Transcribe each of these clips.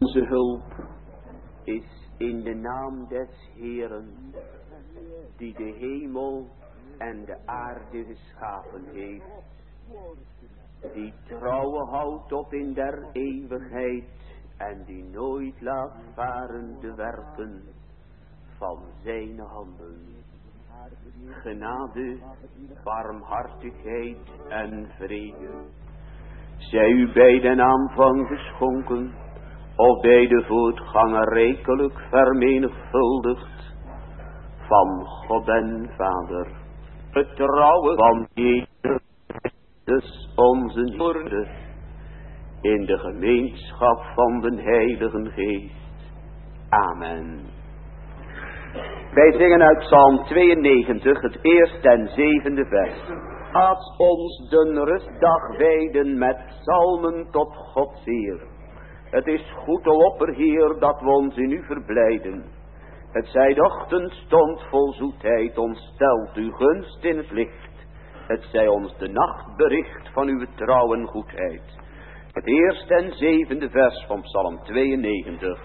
Onze hulp is in de naam des Heeren, die de hemel en de aarde geschapen heeft, die trouwe houdt tot in der eeuwigheid en die nooit laat varen de werken van zijn handen. Genade, barmhartigheid en vrede zij u bij den aanvang geschonken, of bij de voortganger rijkelijk vermenigvuldigd van God en Vader. Het trouwe van Jezus Christus onze Heer, in de gemeenschap van den Heiligen Geest. Amen. Wij zingen uit Psalm 92 het eerste en zevende vers. Laat ons de rustdag wijden met psalmen tot Gods eer. Het is goed, o opperheer, dat we ons in u verblijden. Het zij de ochtendstond vol zoetheid, ons stelt uw gunst in het licht. Het zij ons de nacht bericht van uw trouw en goedheid. Het eerste en zevende vers van Psalm 92.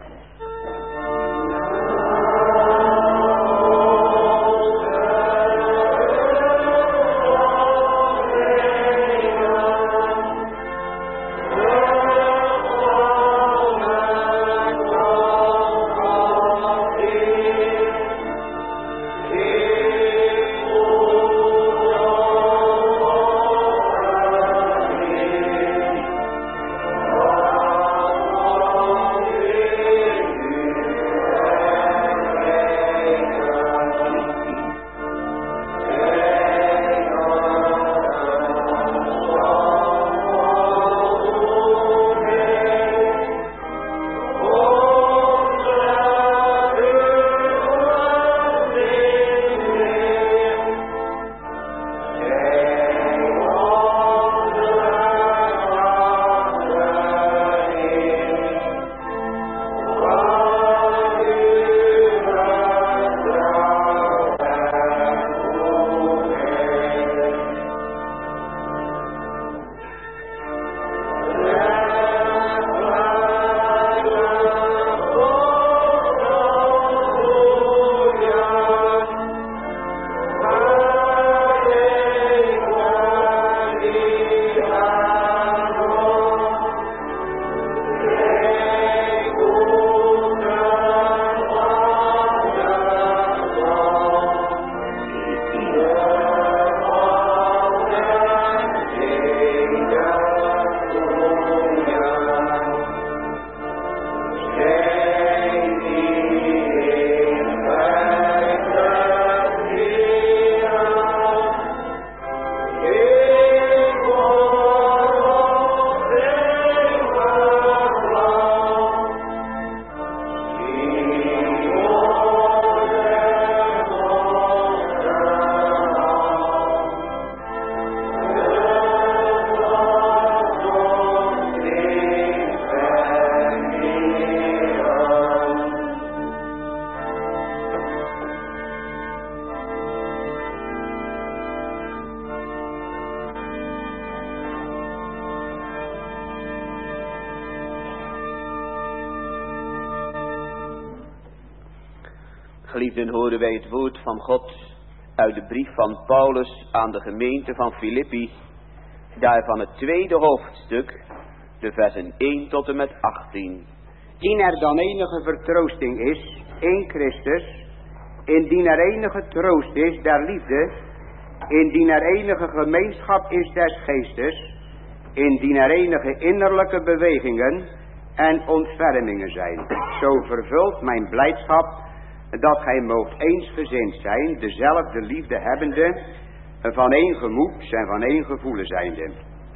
Geliefden, horen wij het woord van God uit de brief van Paulus aan de gemeente van Filippi, daarvan het tweede hoofdstuk, de versen 1 tot en met 18. Indien er dan enige vertroosting is in Christus, indien er enige troost is der liefde, indien er enige gemeenschap is des geestes, indien er enige innerlijke bewegingen en ontfermingen zijn, zo vervult mijn blijdschap dat gij moogt eensgezind zijn, dezelfde liefde hebbende, van één gemoed en van één gevoelen zijnde.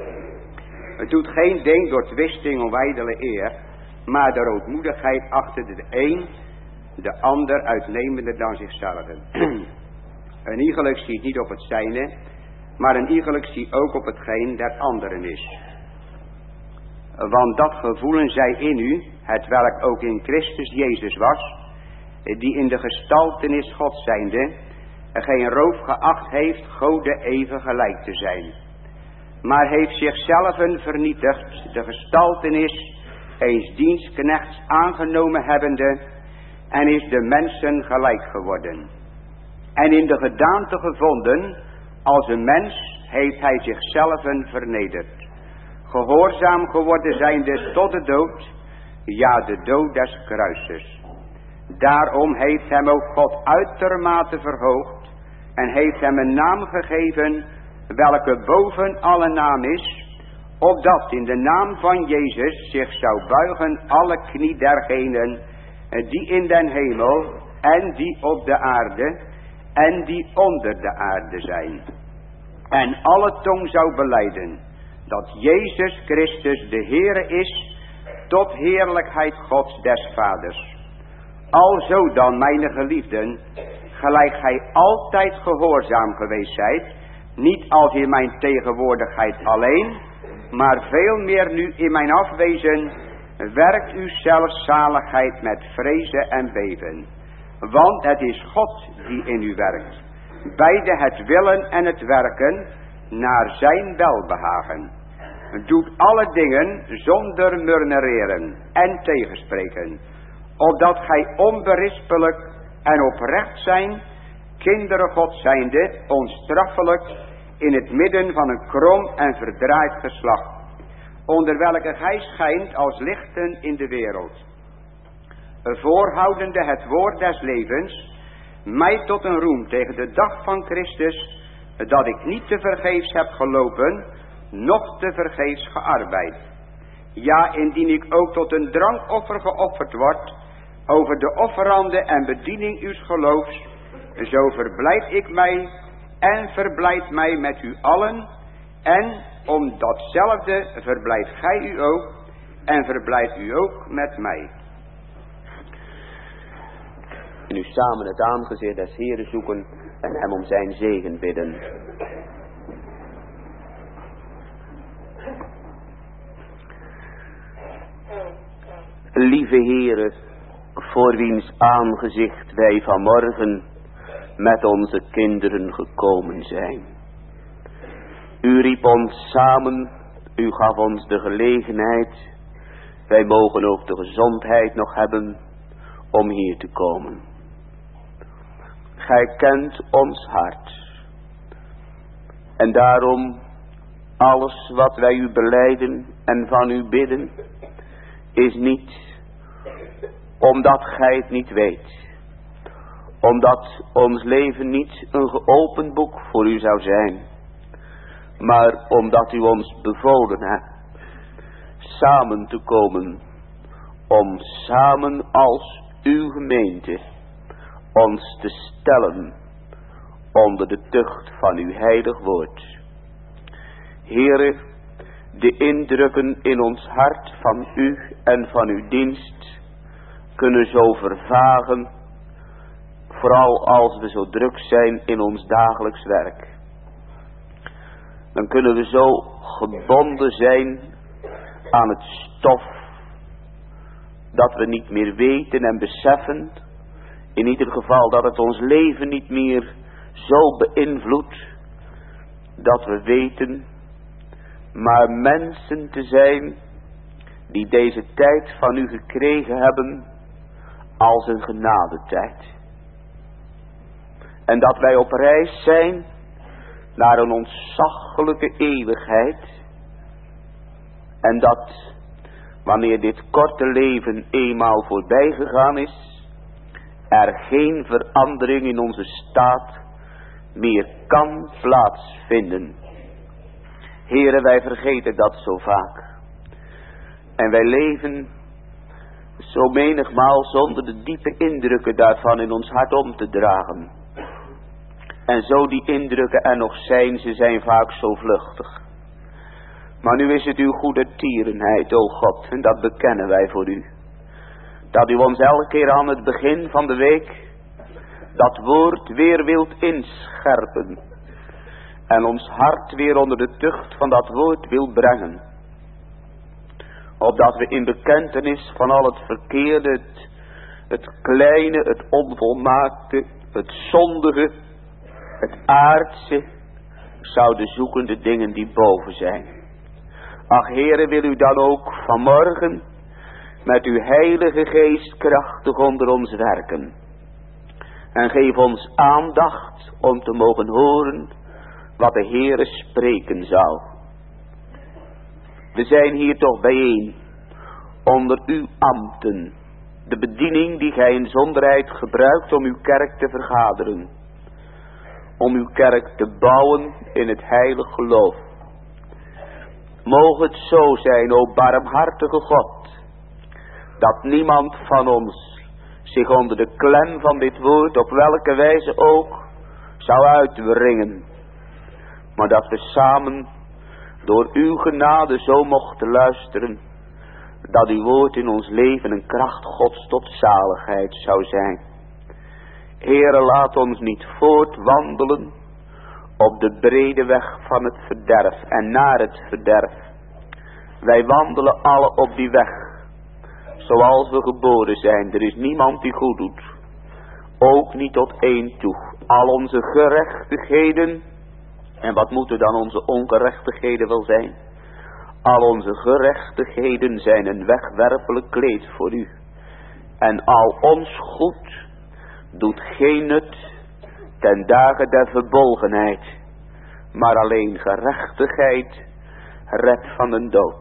Het doet geen ding door twisting om ijdele eer, maar de ootmoedigheid achter de een, de ander uitnemender dan zichzelf. Een iegelijk ziet niet op het zijne, maar een iegelijk ziet ook op hetgeen der anderen is. Want dat gevoelen zij in u, hetwelk ook in Christus Jezus was, die in de gestaltenis God zijnde, geen roof geacht heeft Gode even gelijk te zijn, maar heeft zichzelf vernietigd, de gestaltenis eens dienstknechts aangenomen hebbende, en is de mensen gelijk geworden. En in de gedaante gevonden, als een mens, heeft hij zichzelf vernederd. Gehoorzaam geworden zijnde tot de dood, ja, de dood des kruises. Daarom heeft hem ook God uitermate verhoogd, en heeft hem een naam gegeven, welke boven alle naam is, opdat in de naam van Jezus zich zou buigen alle knie dergenen, die in den hemel, en die op de aarde, en die onder de aarde zijn. En alle tong zou belijden, dat Jezus Christus de Heere is, tot heerlijkheid Gods des Vaders. Alzo dan, mijn geliefden, gelijk gij altijd gehoorzaam geweest zijt, niet als in mijn tegenwoordigheid alleen, maar veel meer nu in mijn afwezen, werkt u zelf zaligheid met vrezen en beven. Want het is God die in u werkt, beide het willen en het werken, naar zijn welbehagen. Doet alle dingen zonder murmureren en tegenspreken, opdat gij onberispelijk en oprecht zijn, kinderen God zijnde, onstraffelijk, in het midden van een krom en verdraaid geslacht, onder welke gij schijnt als lichten in de wereld, voorhoudende het woord des levens, mij tot een roem tegen de dag van Christus, dat ik niet te vergeefs heb gelopen, noch te vergeefs gearbeid. Ja, indien ik ook tot een drankoffer geofferd word, over de offerande en bediening uws geloofs, zo verblijd ik mij en verblijd mij met u allen, en om datzelfde verblijdt gij u ook, en verblijdt u ook met mij. En nu samen het aangezicht des Heeren zoeken en hem om zijn zegen bidden. Lieve Heere, voor wiens aangezicht wij vanmorgen met onze kinderen gekomen zijn. U riep ons samen, u gaf ons de gelegenheid, wij mogen ook de gezondheid nog hebben om hier te komen. Gij kent ons hart. En daarom alles wat wij u belijden en van u bidden, is niet omdat gij het niet weet. Omdat ons leven niet een geopend boek voor u zou zijn. Maar omdat u ons bevolen hebt samen te komen, om samen als uw gemeente ons te stellen onder de tucht van uw heilig woord. Heere, de indrukken in ons hart van u en van uw dienst kunnen zo vervagen, vooral als we zo druk zijn in ons dagelijks werk. Dan kunnen we zo gebonden zijn aan het stof, dat we niet meer weten en beseffen, in ieder geval dat het ons leven niet meer zo beïnvloedt, dat we weten maar mensen te zijn die deze tijd van u gekregen hebben als een genadetijd. En dat wij op reis zijn naar een ontzaglijke eeuwigheid. En dat wanneer dit korte leven eenmaal voorbij gegaan is, er geen verandering in onze staat meer kan plaatsvinden. Heren, wij vergeten dat zo vaak. En wij leven zo menigmaal zonder de diepe indrukken daarvan in ons hart om te dragen. En zo die indrukken er nog zijn, ze zijn vaak zo vluchtig. Maar nu is het uw goede tierenheid, o God, en dat bekennen wij voor u. Dat u ons elke keer aan het begin van de week dat woord weer wilt inscherpen. En ons hart weer onder de tucht van dat woord wil brengen. Opdat we in bekentenis van al het verkeerde, het kleine, het onvolmaakte, het zondige, het aardse, zouden zoeken de dingen die boven zijn. Ach, Heere, wil u dan ook vanmorgen met uw heilige geest krachtig onder ons werken. En geef ons aandacht om te mogen horen wat de Heere spreken zal. We zijn hier toch bijeen onder uw ambten, de bediening die gij in zonderheid gebruikt om uw kerk te vergaderen. Om uw kerk te bouwen in het heilig geloof. Moge het zo zijn, o barmhartige God, dat niemand van ons zich onder de klem van dit woord, op welke wijze ook, zou uitwringen. Maar dat we samen door uw genade zo mochten luisteren, dat uw woord in ons leven een kracht Gods tot zaligheid zou zijn. Heere, laat ons niet voortwandelen op de brede weg van het verderf en naar het verderf. Wij wandelen alle op die weg, zoals we geboren zijn. Er is niemand die goed doet, ook niet tot één toe. Al onze gerechtigheden, en wat moeten dan onze ongerechtigheden wel zijn? Al onze gerechtigheden zijn een wegwerpelijk kleed voor u. En al ons goed doet geen nut ten dagen der verbolgenheid, maar alleen gerechtigheid redt van de dood.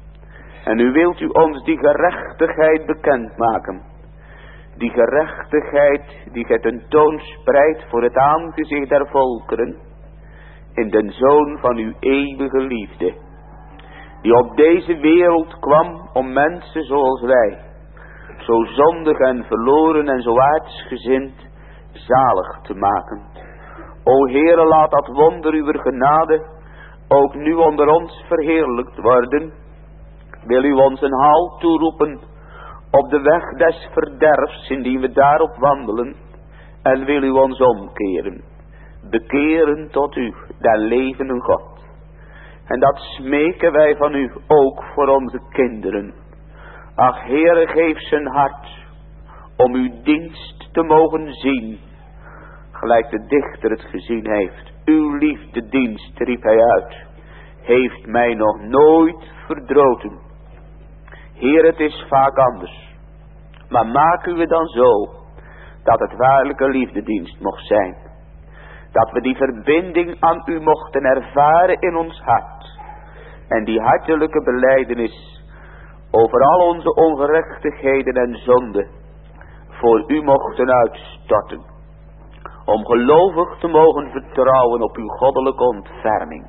En nu wilt u ons die gerechtigheid bekendmaken. Die gerechtigheid die gij tentoonspreidt voor het aangezicht der volkeren, in den Zoon van uw eeuwige liefde, die op deze wereld kwam om mensen zoals wij, zo zondig en verloren en zo aardsgezind, zalig te maken. O Heere, laat dat wonder uw genade ook nu onder ons verheerlijkt worden. Wil u ons een halt toeroepen op de weg des verderfs, indien we daarop wandelen, en wil u ons omkeren, bekeren tot u, den levende God. En dat smeken wij van u ook voor onze kinderen. Ach Heere, geef zijn hart om uw dienst te mogen zien, gelijk de dichter het gezien heeft. Uw liefdedienst, riep hij uit, heeft mij nog nooit verdroten. Heer, het is vaak anders, maar maak u het dan zo, dat het waarlijke liefdedienst mocht zijn. Dat we die verbinding aan u mochten ervaren in ons hart. En die hartelijke belijdenis over al onze ongerechtigheden en zonden voor u mochten uitstorten. Om gelovig te mogen vertrouwen op uw goddelijke ontferming.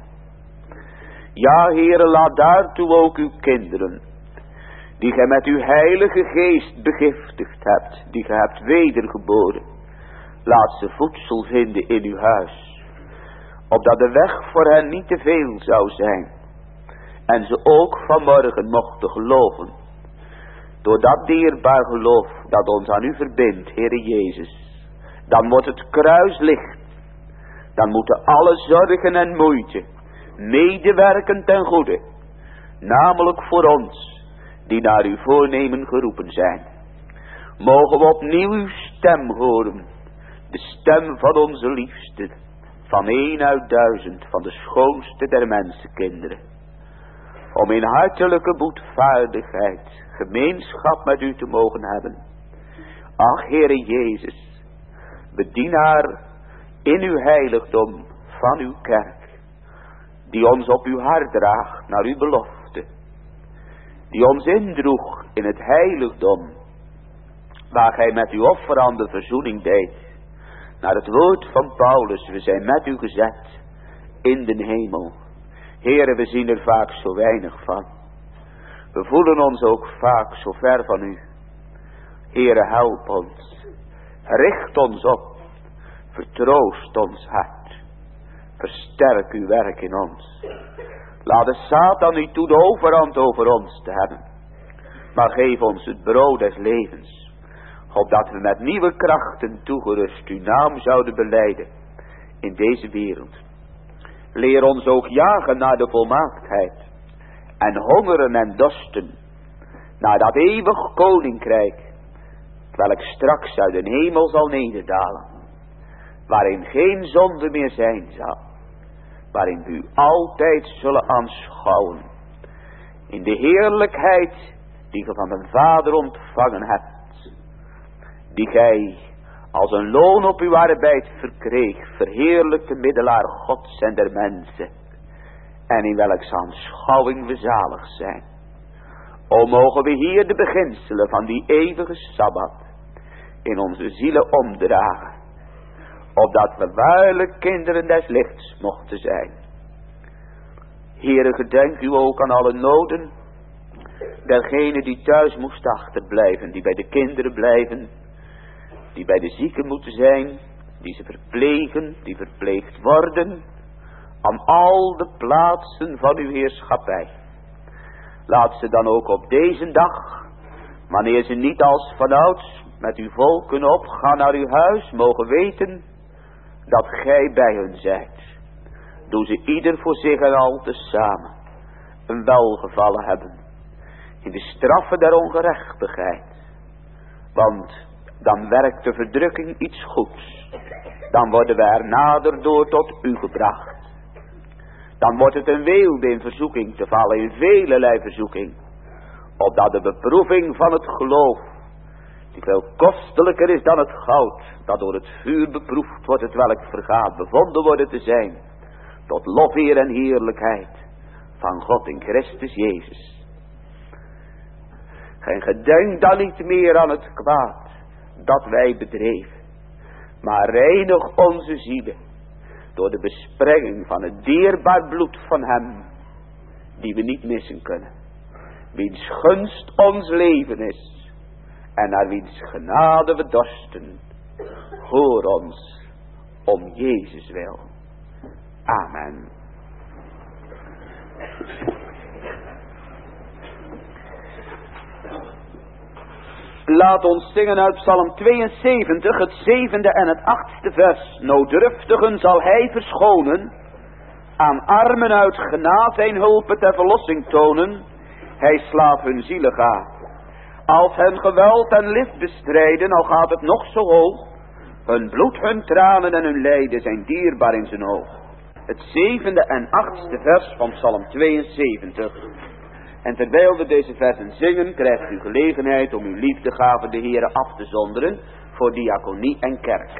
Ja, Heere, laat daartoe ook uw kinderen, die gij met uw heilige geest begiftigd hebt, die gij hebt wedergeboren, laat ze voedsel vinden in uw huis, opdat de weg voor hen niet te veel zou zijn, en ze ook vanmorgen mochten geloven, door dat dierbaar geloof dat ons aan u verbindt, Heere Jezus. Dan wordt het kruis licht, dan moeten alle zorgen en moeite medewerken ten goede, namelijk voor ons, die naar uw voornemen geroepen zijn. Mogen we opnieuw uw stem horen, de stem van onze liefste, van 1 uit 1000, van de schoonste der mensenkinderen. Om in hartelijke boetvaardigheid gemeenschap met u te mogen hebben. Ach, Heere Jezus, bedien haar in uw heiligdom van uw kerk, die ons op uw hart draagt naar uw belofte, die ons indroeg in het heiligdom, waar gij met uw offer aan de verzoening deed, naar het woord van Paulus, we zijn met u gezet in den hemel. Heere, we zien er vaak zo weinig van. We voelen ons ook vaak zo ver van u. Heere, help ons. Richt ons op. Vertroost ons hart. Versterk uw werk in ons. Laat de Satan niet toe de overhand over ons te hebben. Maar geef ons het brood des levens. Opdat we met nieuwe krachten toegerust uw naam zouden belijden in deze wereld. Leer ons ook jagen naar de volmaaktheid. En hongeren en dorsten naar dat eeuwig koninkrijk, welk straks uit de hemel zal nederdalen, waarin geen zonde meer zijn zal, waarin we u altijd zullen aanschouwen, in de heerlijkheid die ge van de Vader ontvangen hebt, die gij als een loon op uw arbeid verkreeg, verheerlijkte middelaar Gods en der mensen, en in welks aanschouwing we zalig zijn. O mogen we hier de beginselen van die eeuwige Sabbat in onze zielen omdragen, opdat we waarlijk kinderen des lichts mochten zijn. Heere, gedenk u ook aan alle noden dergenen die thuis moesten achterblijven, die bij de kinderen blijven, die bij de zieken moeten zijn, die ze verplegen, die verpleegd worden, aan al de plaatsen van uw heerschappij. Laat ze dan ook op deze dag, wanneer ze niet als vanouds met uw volken opgaan naar uw huis, mogen weten dat gij bij hun zijt. Doe ze ieder voor zich en al tezamen een welgevallen hebben in de straffen der ongerechtigheid. Want dan werkt de verdrukking iets goeds. Dan worden wij er nader door tot u gebracht. Dan wordt het een weelde in verzoeking te vallen, in velelei verzoeking. Opdat de beproeving van het geloof, die veel kostelijker is dan het goud, dat door het vuur beproefd wordt, het welk vergaat, bevonden worden te zijn, tot lof, eer en heerlijkheid van God in Christus Jezus. Geen gedenk dan niet meer aan het kwaad dat wij bedreven, maar reinig onze zielen door de besprenging van het dierbaar bloed van hem, die we niet missen kunnen, wiens gunst ons leven is, en naar wiens genade we dorsten. Hoor ons om Jezus wil. Amen. Laat ons zingen uit Psalm 72, het 7e en het 8e vers. Nooddruftigen zal hij verschonen, aan armen uit genade zijn hulpen ter verlossing tonen. Hij slaat hun zielen ga. Als hen geweld en list bestrijden, al gaat het nog zo hoog, hun bloed, hun tranen en hun lijden zijn dierbaar in zijn oog. Het 7e en 8e vers van Psalm 72. En terwijl we deze versen zingen, krijgt u gelegenheid om uw liefdegave de Heere af te zonderen voor diaconie en kerk.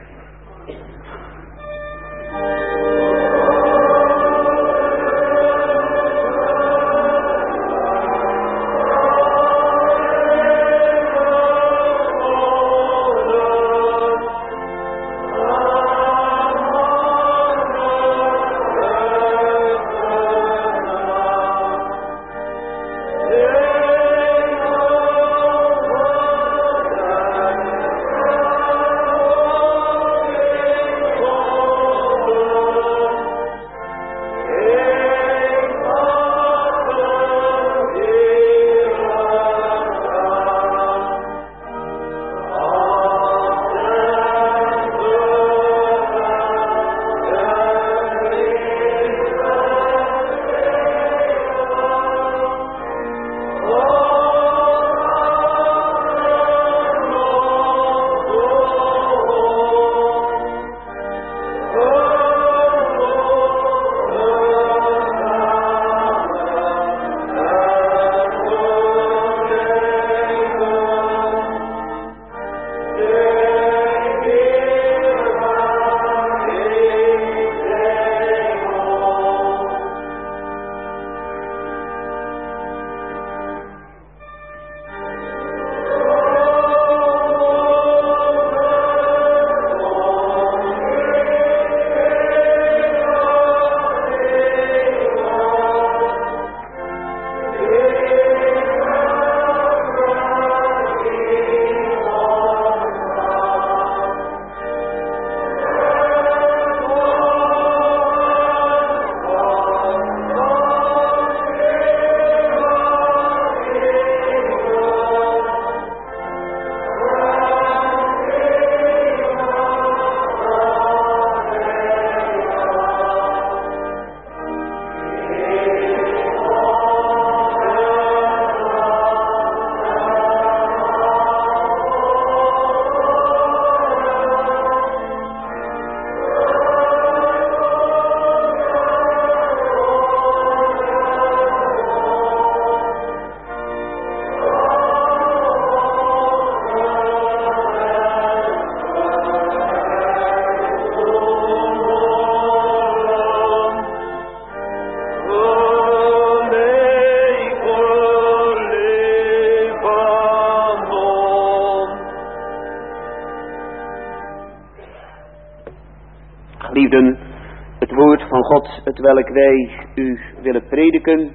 Liefden, het woord van God, het welk wij u willen prediken.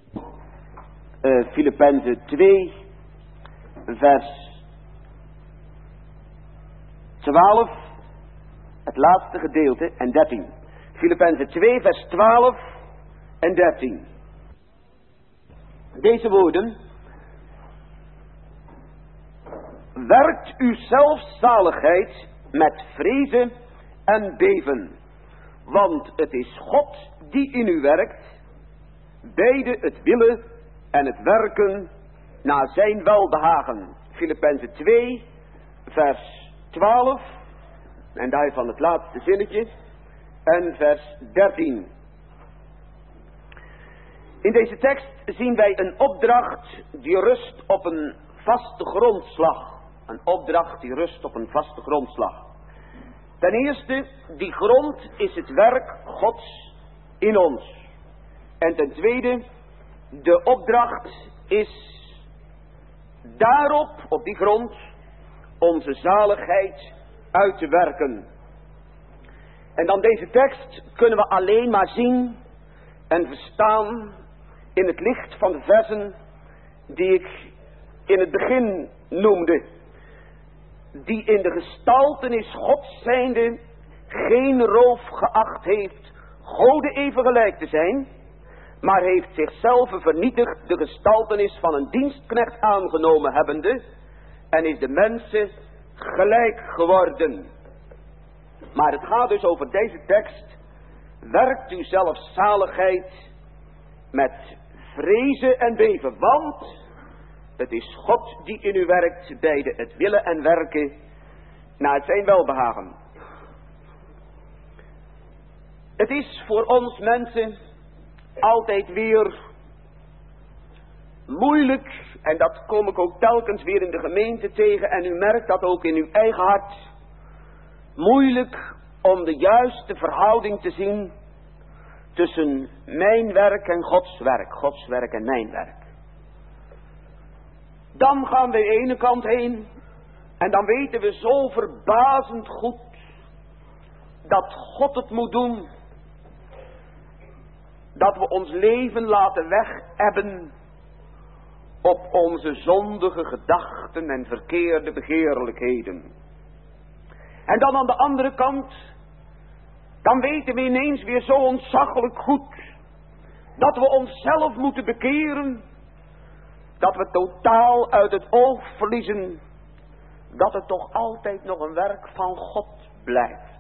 Filippenzen 2, vers 12, het laatste gedeelte, en 13. Filippenzen 2, vers 12 en 13. Deze woorden: werkt uw zelfzaligheid met vrezen en beven, want het is God die in u werkt, beide het willen en het werken naar zijn welbehagen. Filippenzen 2, vers 12, en daarvan het laatste zinnetje, en vers 13. In deze tekst zien wij een opdracht die rust op een vaste grondslag. Een opdracht die rust op een vaste grondslag. Ten eerste, die grond is het werk Gods in ons. En ten tweede, de opdracht is daarop, op die grond, onze zaligheid uit te werken. En dan deze tekst kunnen we alleen maar zien en verstaan in het licht van de versen die ik in het begin noemde. Die in de gestaltenis Gods zijnde geen roof geacht heeft Gode even gelijk te zijn, maar heeft zichzelf vernietigd, de gestaltenis van een dienstknecht aangenomen hebbende, en is de mensen gelijk geworden. Maar het gaat dus over deze tekst: werkt u zelfzaligheid met vrezen en beven, want het is God die in u werkt, beide het willen en werken naar zijn welbehagen. Het is voor ons mensen altijd weer moeilijk, en dat kom ik ook telkens weer in de gemeente tegen, en u merkt dat ook in uw eigen hart, moeilijk om de juiste verhouding te zien tussen mijn werk en Gods werk, Gods werk en mijn werk. Dan gaan we de ene kant heen en dan weten we zo verbazend goed dat God het moet doen, dat we ons leven laten wegebben op onze zondige gedachten en verkeerde begeerlijkheden. En dan aan de andere kant, dan weten we ineens weer zo ontzaglijk goed dat we onszelf moeten bekeren, dat we totaal uit het oog verliezen dat het toch altijd nog een werk van God blijft.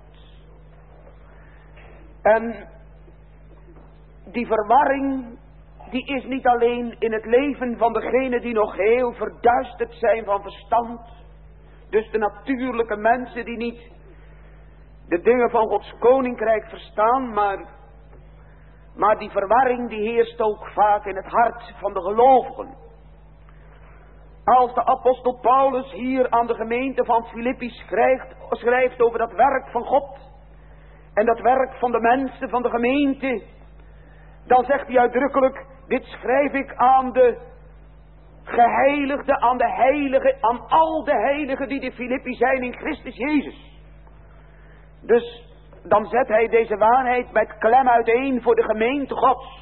En die verwarring, die is niet alleen in het leven van degenen die nog heel verduisterd zijn van verstand, dus de natuurlijke mensen die niet de dingen van Gods koninkrijk verstaan, maar die verwarring die heerst ook vaak in het hart van de gelovigen. Als de apostel Paulus hier aan de gemeente van Filippi schrijft over dat werk van God en dat werk van de mensen van de gemeente, dan zegt hij uitdrukkelijk: dit schrijf ik aan de geheiligden, aan de heiligen, aan al de heiligen die de Filippi zijn in Christus Jezus. Dus dan zet hij deze waarheid met klem uiteen voor de gemeente Gods.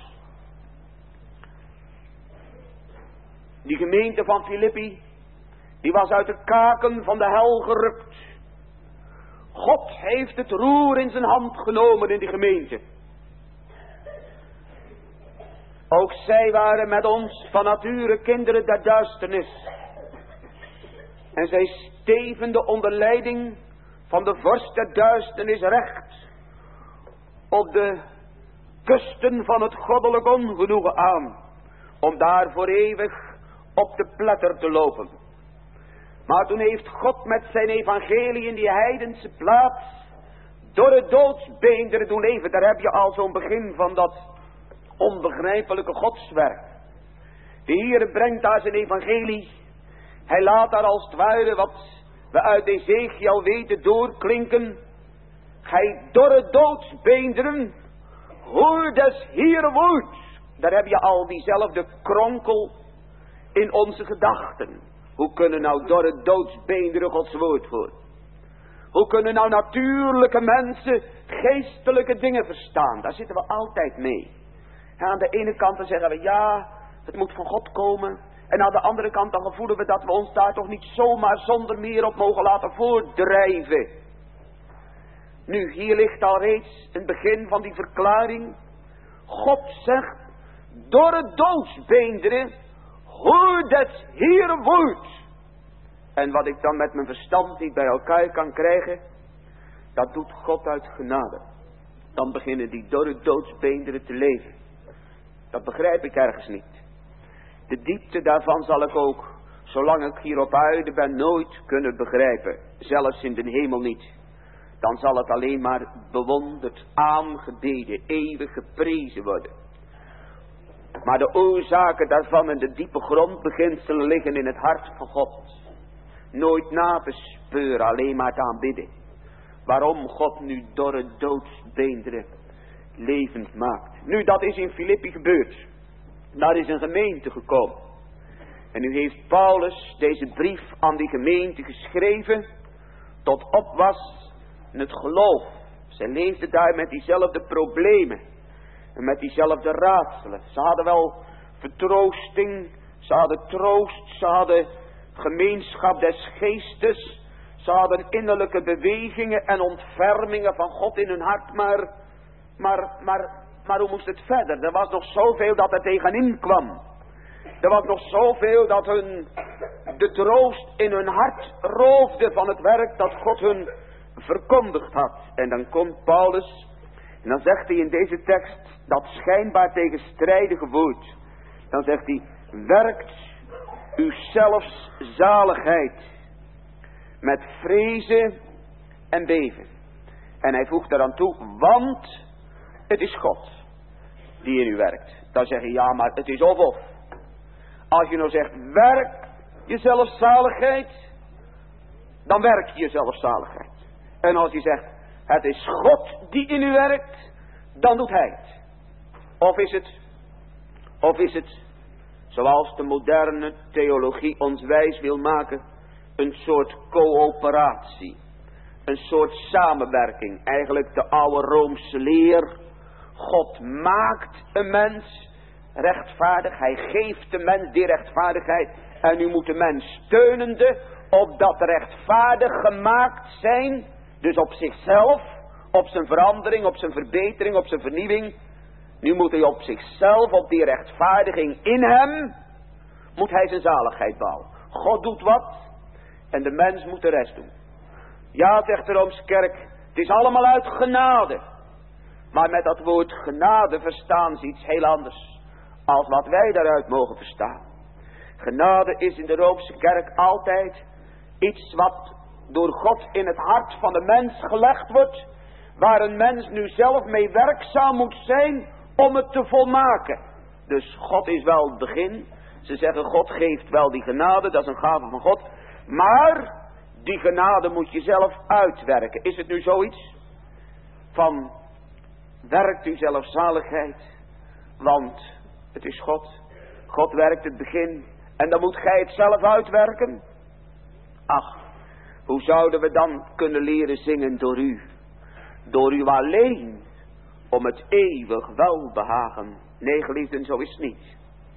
Die gemeente van Filippi, die was uit de kaken van de hel gerukt. God heeft het roer in zijn hand genomen in die gemeente. Ook zij waren met ons van nature kinderen der duisternis. En zij stevenden onder leiding van de vorst der duisternis recht op de kusten van het goddelijk ongenoegen aan, om daar voor eeuwig op de pletter te lopen. Maar toen heeft God met zijn evangelie in die heidense plaats door het doodsbeenderen doen leven. Daar heb je al zo'n begin van dat onbegrijpelijke godswerk. De Heere brengt daar zijn evangelie. Hij laat daar als het ware wat we uit Ezekiel weten doorklinken. Gij dorre doodsbeenderen, hoor des Heere woord. Daar heb je al diezelfde kronkel in onze gedachten. Hoe kunnen nou dorre doodsbeenderen Gods woord horen? Hoe kunnen nou natuurlijke mensen geestelijke dingen verstaan? Daar zitten we altijd mee. Aan de ene kant dan zeggen we ja, het moet van God komen. En aan de andere kant dan voelen we dat we ons daar toch niet zomaar zonder meer op mogen laten voordrijven. Nu, hier ligt al reeds een begin van die verklaring. God zegt, door het doodsbeenderen, hoor dat hier woord. En wat ik dan met mijn verstand niet bij elkaar kan krijgen, dat doet God uit genade. Dan beginnen die dorre doodsbeenderen te leven. Dat begrijp ik ergens niet. De diepte daarvan zal ik ook, zolang ik hier op aarde ben, nooit kunnen begrijpen. Zelfs in de hemel niet. Dan zal het alleen maar bewonderd, aangebeden, eeuwig geprezen worden. Maar de oorzaken daarvan en de diepe grondbeginselen liggen in het hart van God. Nooit na te speuren, alleen maar te aanbidden. Waarom God nu dorre doodsbeenderen levend maakt. Nu, dat is in Filippi gebeurd. Daar is een gemeente gekomen. En nu heeft Paulus deze brief aan die gemeente geschreven tot opwas in het geloof. Zij leefden daar met diezelfde problemen en met diezelfde raadselen. Ze hadden wel vertroosting, ze hadden troost, ze hadden gemeenschap des geestes, ze hadden innerlijke bewegingen en ontfermingen van God in hun hart, maar hoe moest het verder? Er was nog zoveel dat er tegenin kwam. Er was nog zoveel dat hun de troost in hun hart roofde van het werk dat God hun verkondigd had. En dan komt Paulus en dan zegt hij in deze tekst dat schijnbaar tegenstrijdige woord. Dan zegt hij, werkt uw zelfs zaligheid met vrezen en beven. En hij voegt eraan toe, want het is God die in u werkt. Dan zeg je, ja, maar het is of. Als je nou zegt, werk je zelfzaligheid, dan werk je je zelfzaligheid. En als je zegt, het is God die in u werkt, dan doet hij het. Of is het, zoals de moderne theologie ons wijs wil maken, een soort coöperatie. Een soort samenwerking. Eigenlijk de oude Roomse leer. God maakt een mens rechtvaardig. Hij geeft de mens die rechtvaardigheid. En nu moet de mens steunende op dat rechtvaardig gemaakt zijn. Dus op zichzelf. Op zijn verandering. Op zijn verbetering. Op zijn vernieuwing. Nu moet hij op zichzelf. Op die rechtvaardiging in hem. Moet hij zijn zaligheid bouwen. God doet wat. En de mens moet de rest doen. Ja, zegt de Roomse kerk. Het is allemaal uit genade. Maar met dat woord genade verstaan ze iets heel anders. Als wat wij daaruit mogen verstaan. Genade is in de Roomse kerk altijd iets wat door God in het hart van de mens gelegd wordt. Waar een mens nu zelf mee werkzaam moet zijn om het te volmaken. Dus God is wel het begin. Ze zeggen God geeft wel die genade, dat is een gave van God. Maar die genade moet je zelf uitwerken. Is het nu zoiets van werkt u zelfzaligheid, want het is God. God werkt het begin en dan moet gij het zelf uitwerken. Ach, hoe zouden we dan kunnen leren zingen door u? Door u alleen, om het eeuwig welbehagen. Nee, geliefden, zo is het niet.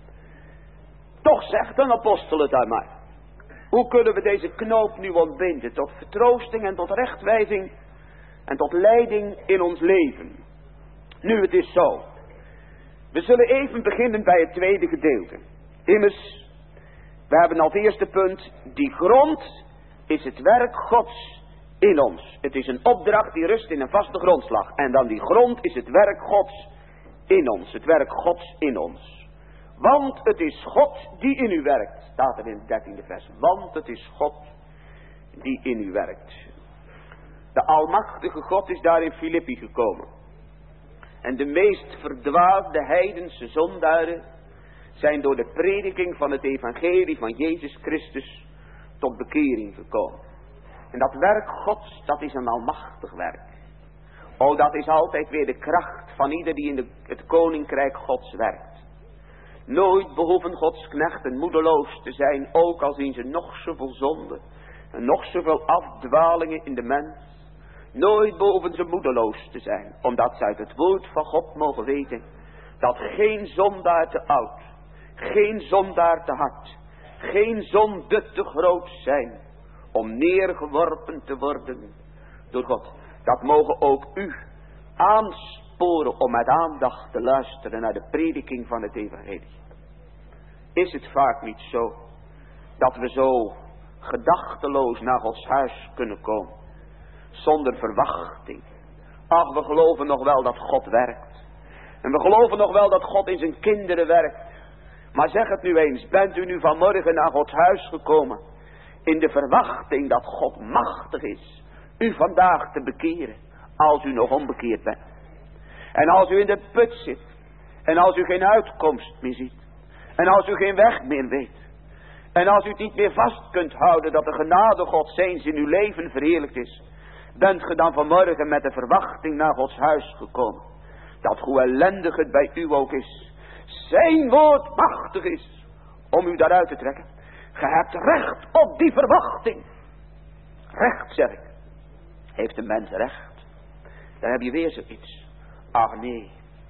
Toch zegt een apostel het aan mij. Hoe kunnen we deze knoop nu ontbinden tot vertroosting en tot rechtwijzing en tot leiding in ons leven? Nu, het is zo. We zullen even beginnen bij het tweede gedeelte. Immers, we hebben als eerste punt, die grond is het werk Gods in ons. Het is een opdracht die rust in een vaste grondslag. En dan die grond is het werk Gods in ons. Het werk Gods in ons. Want het is God die in u werkt. Staat er in het 13e vers. Want het is God die in u werkt. De almachtige God is daar in Filippi gekomen. En de meest verdwaasde heidense zondaren zijn door de prediking van het evangelie van Jezus Christus tot bekering gekomen. En dat werk Gods, dat is een almachtig werk. Oh, dat is altijd weer de kracht van ieder die in het koninkrijk Gods werkt. Nooit behoeven Gods knechten moedeloos te zijn, ook al zien ze nog zoveel zonde En nog zoveel afdwalingen in de mens. Nooit boven ze moedeloos te zijn. Omdat ze uit het woord van God mogen weten. Dat geen zondaar te oud. Geen zondaar te hard. Geen zonde te groot zijn. Om neergeworpen te worden door God. Dat mogen ook u aansporen om met aandacht te luisteren naar de prediking van het evangelie. Is het vaak niet zo dat we zo gedachteloos naar Gods huis kunnen komen. Zonder verwachting. Ach, we geloven nog wel dat God werkt. En we geloven nog wel dat God in zijn kinderen werkt. Maar zeg het nu eens, bent u nu vanmorgen naar Gods huis gekomen in de verwachting dat God machtig is u vandaag te bekeren als u nog onbekeerd bent. En als u in de put zit en als u geen uitkomst meer ziet en als u geen weg meer weet en als u het niet meer vast kunt houden dat de genade Gods eens in uw leven verheerlijkt is, bent ge dan vanmorgen met de verwachting naar Gods huis gekomen. Dat hoe ellendig het bij u ook is, zijn woord machtig is om u daaruit te trekken. Ge hebt recht op die verwachting. Recht, zeg ik. Heeft een mens recht? Dan heb je weer zoiets. Ach nee.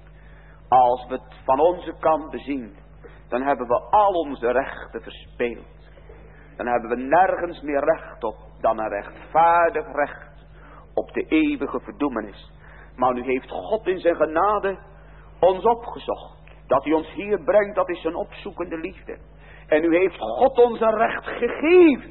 Als we het van onze kant bezien, dan hebben we al onze rechten verspeeld. Dan hebben we nergens meer recht op dan een rechtvaardig recht op de eeuwige verdoemenis. Maar nu heeft God in zijn genade ons opgezocht. Dat hij ons hier brengt, dat is zijn opzoekende liefde. En nu heeft God ons een recht gegeven.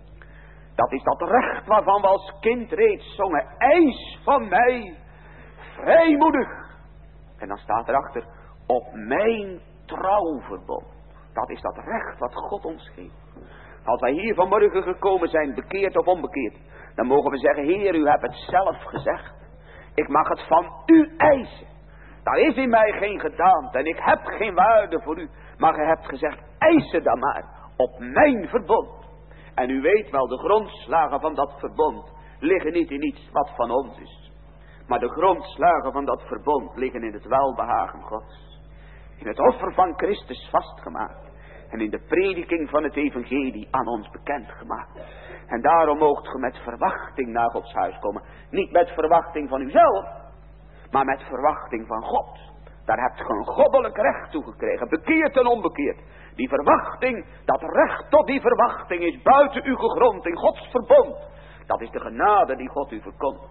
Dat is dat recht waarvan we als kind reeds zongen. Eis van mij, vrijmoedig. En dan staat erachter, op mijn trouwverbond. Dat is dat recht wat God ons geeft. Als wij hier vanmorgen gekomen zijn, bekeerd of onbekeerd, dan mogen we zeggen, Heer, u hebt het zelf gezegd. Ik mag het van u eisen. Daar is in mij geen gedaante en ik heb geen waarde voor u. Maar ge hebt gezegd, eis het dan maar op mijn verbond. En u weet wel, de grondslagen van dat verbond liggen niet in iets wat van ons is. Maar de grondslagen van dat verbond liggen in het welbehagen Gods. In het offer van Christus vastgemaakt. En in de prediking van het evangelie aan ons bekendgemaakt. En daarom moogt ge met verwachting naar Gods huis komen. Niet met verwachting van uzelf, maar met verwachting van God. Daar hebt ge een goddelijk recht toe gekregen, bekeerd en onbekeerd. Die verwachting, dat recht tot die verwachting is buiten u gegrond in Gods verbond. Dat is de genade die God u verkondigt.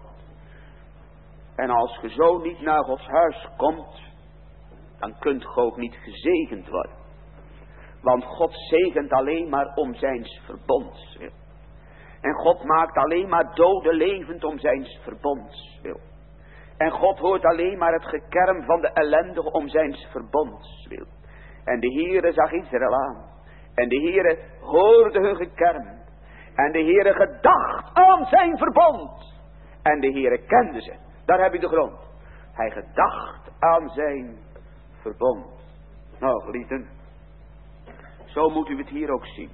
En als ge zo niet naar Gods huis komt, dan kunt ge ook niet gezegend worden. Want God zegent alleen maar om zijns verbonds wil. En God maakt alleen maar doden levend om zijns verbonds wil. En God hoort alleen maar het gekerm van de ellendige om zijns verbonds wil. En de Heere zag Israël aan. En de Heere hoorde hun gekerm. En de Heere gedacht aan zijn verbond. En de Heere kende ze. Daar heb je de grond. Hij gedacht aan zijn verbond. Nou, geliefden. Zo moet u het hier ook zien.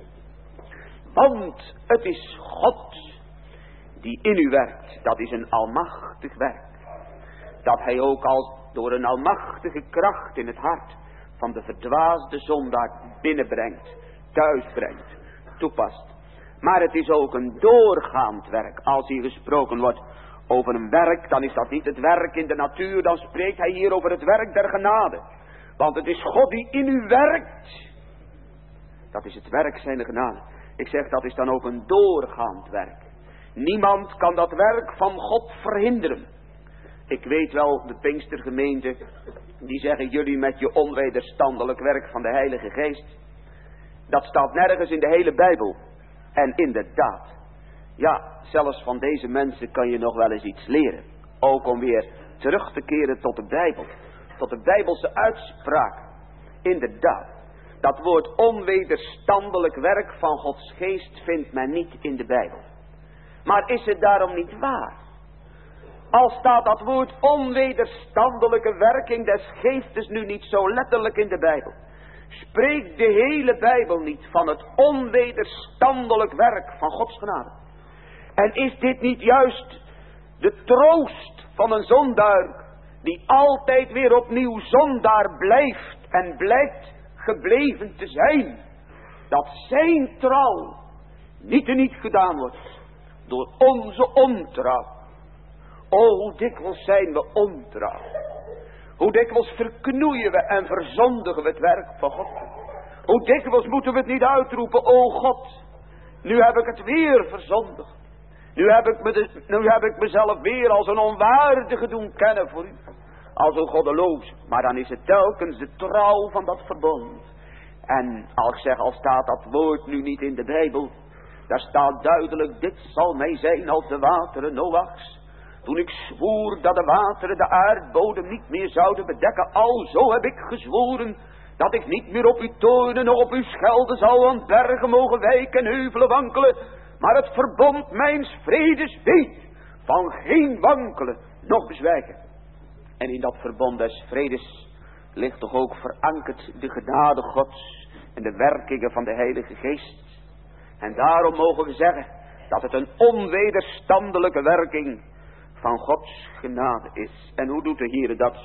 Want het is God die in u werkt. Dat is een almachtig werk. Dat hij ook al door een almachtige kracht in het hart van de verdwaasde zondaar binnenbrengt, thuisbrengt, toepast. Maar het is ook een doorgaand werk. Als hier gesproken wordt over een werk, dan is dat niet het werk in de natuur, dan spreekt hij hier over het werk der genade. Want het is God die in u werkt. Dat is het werk zijner genade. Ik zeg, dat is dan ook een doorgaand werk. Niemand kan dat werk van God verhinderen. Ik weet wel, de Pinkstergemeente, die zeggen, jullie met je onwederstandelijk werk van de Heilige Geest. Dat staat nergens in de hele Bijbel. En inderdaad, ja, zelfs van deze mensen kan je nog wel eens iets leren. Ook om weer terug te keren tot de Bijbel. Tot de Bijbelse uitspraak. Inderdaad, dat woord onwederstandelijk werk van Gods geest vindt men niet in de Bijbel. Maar is het daarom niet waar? Al staat dat woord onwederstandelijke werking des geestes nu niet zo letterlijk in de Bijbel. Spreekt de hele Bijbel niet van het onwederstandelijk werk van Gods genade. En is dit niet juist de troost van een zondaar die altijd weer opnieuw zondaar blijft en blijkt gebleven te zijn. Dat zijn trouw niet en niet gedaan wordt door onze ontrouw. O, hoe dikwijls zijn we ontrouw. Hoe dikwijls verknoeien we en verzondigen we het werk van God. Hoe dikwijls moeten we het niet uitroepen, o God, nu heb ik het weer verzondigd. Nu heb ik mezelf weer als een onwaardige doen kennen voor u. Als een goddeloos. Maar dan is het telkens de trouw van dat verbond. En als ik zeg, al staat dat woord nu niet in de Bijbel. Daar staat duidelijk, dit zal mij zijn als de wateren Noachs. Toen ik zwoer dat de wateren de aardbodem niet meer zouden bedekken. Alzo heb ik gezworen dat ik niet meer op uw toren nog op uw schelden zal, want bergen mogen wijken en heuvelen wankelen. Maar het verbond mijns vredes weet van geen wankelen, noch bezwijken. En in dat verbond des vredes ligt toch ook verankerd de genade Gods en de werkingen van de Heilige Geest. En daarom mogen we zeggen dat het een onwederstandelijke werking van Gods genade is. En hoe doet de Heer dat?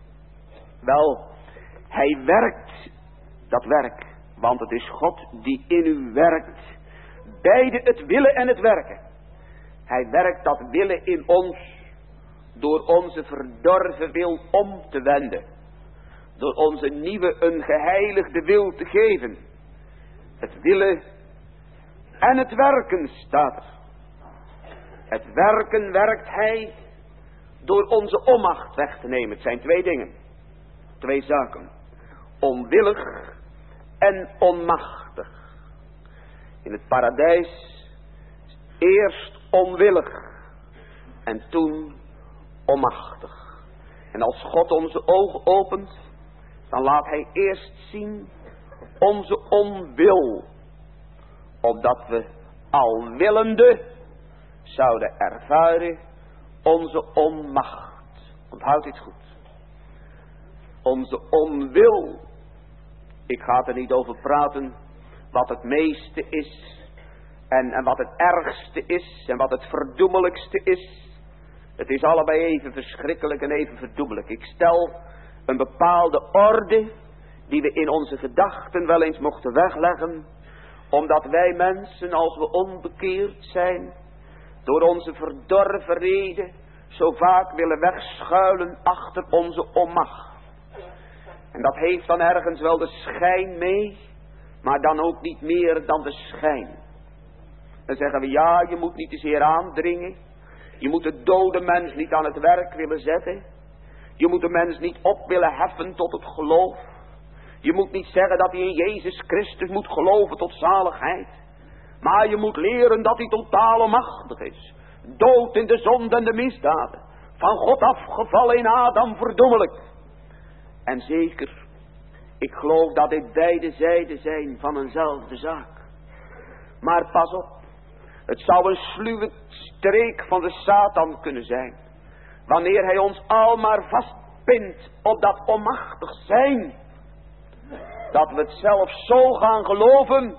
Wel, hij werkt dat werk, want het is God die in u werkt. Beide het willen en het werken. Hij werkt dat willen in ons door onze verdorven wil om te wenden. Door onze nieuwe een geheiligde wil te geven. Het willen en het werken staat er. Het werken werkt hij door onze onmacht weg te nemen. Het zijn twee dingen. Twee zaken. Onwillig en onmachtig. In het paradijs eerst onwillig en toen onmachtig. En als God onze ogen opent, dan laat hij eerst zien onze onwil, opdat we alwillende zouden ervaren onze onmacht. Onthoud dit goed. Onze onwil. Ik ga er niet over praten wat het meeste is en wat het ergste is en wat het verdoemelijkste is. Het is allebei even verschrikkelijk en even verdoemelijk. Ik stel een bepaalde orde die we in onze gedachten wel eens mochten wegleggen, omdat wij mensen, als we onbekeerd zijn, door onze verdorven reden zo vaak willen wegschuilen achter onze onmacht. En dat heeft dan ergens wel de schijn mee, maar dan ook niet meer dan de schijn. Dan zeggen we, ja, je moet niet te zeer aandringen. Je moet de dode mens niet aan het werk willen zetten. Je moet de mens niet op willen heffen tot het geloof. Je moet niet zeggen dat hij in Jezus Christus moet geloven tot zaligheid. Maar je moet leren dat hij totaal onmachtig is. Dood in de zonde en de misdaden. Van God afgevallen in Adam verdoemelijk. En zeker, ik geloof dat dit beide zijden zijn van eenzelfde zaak. Maar pas op. Het zou een sluwe streek van de Satan kunnen zijn. Wanneer hij ons al maar vastpint op dat onmachtig zijn. Dat we het zelf zo gaan geloven.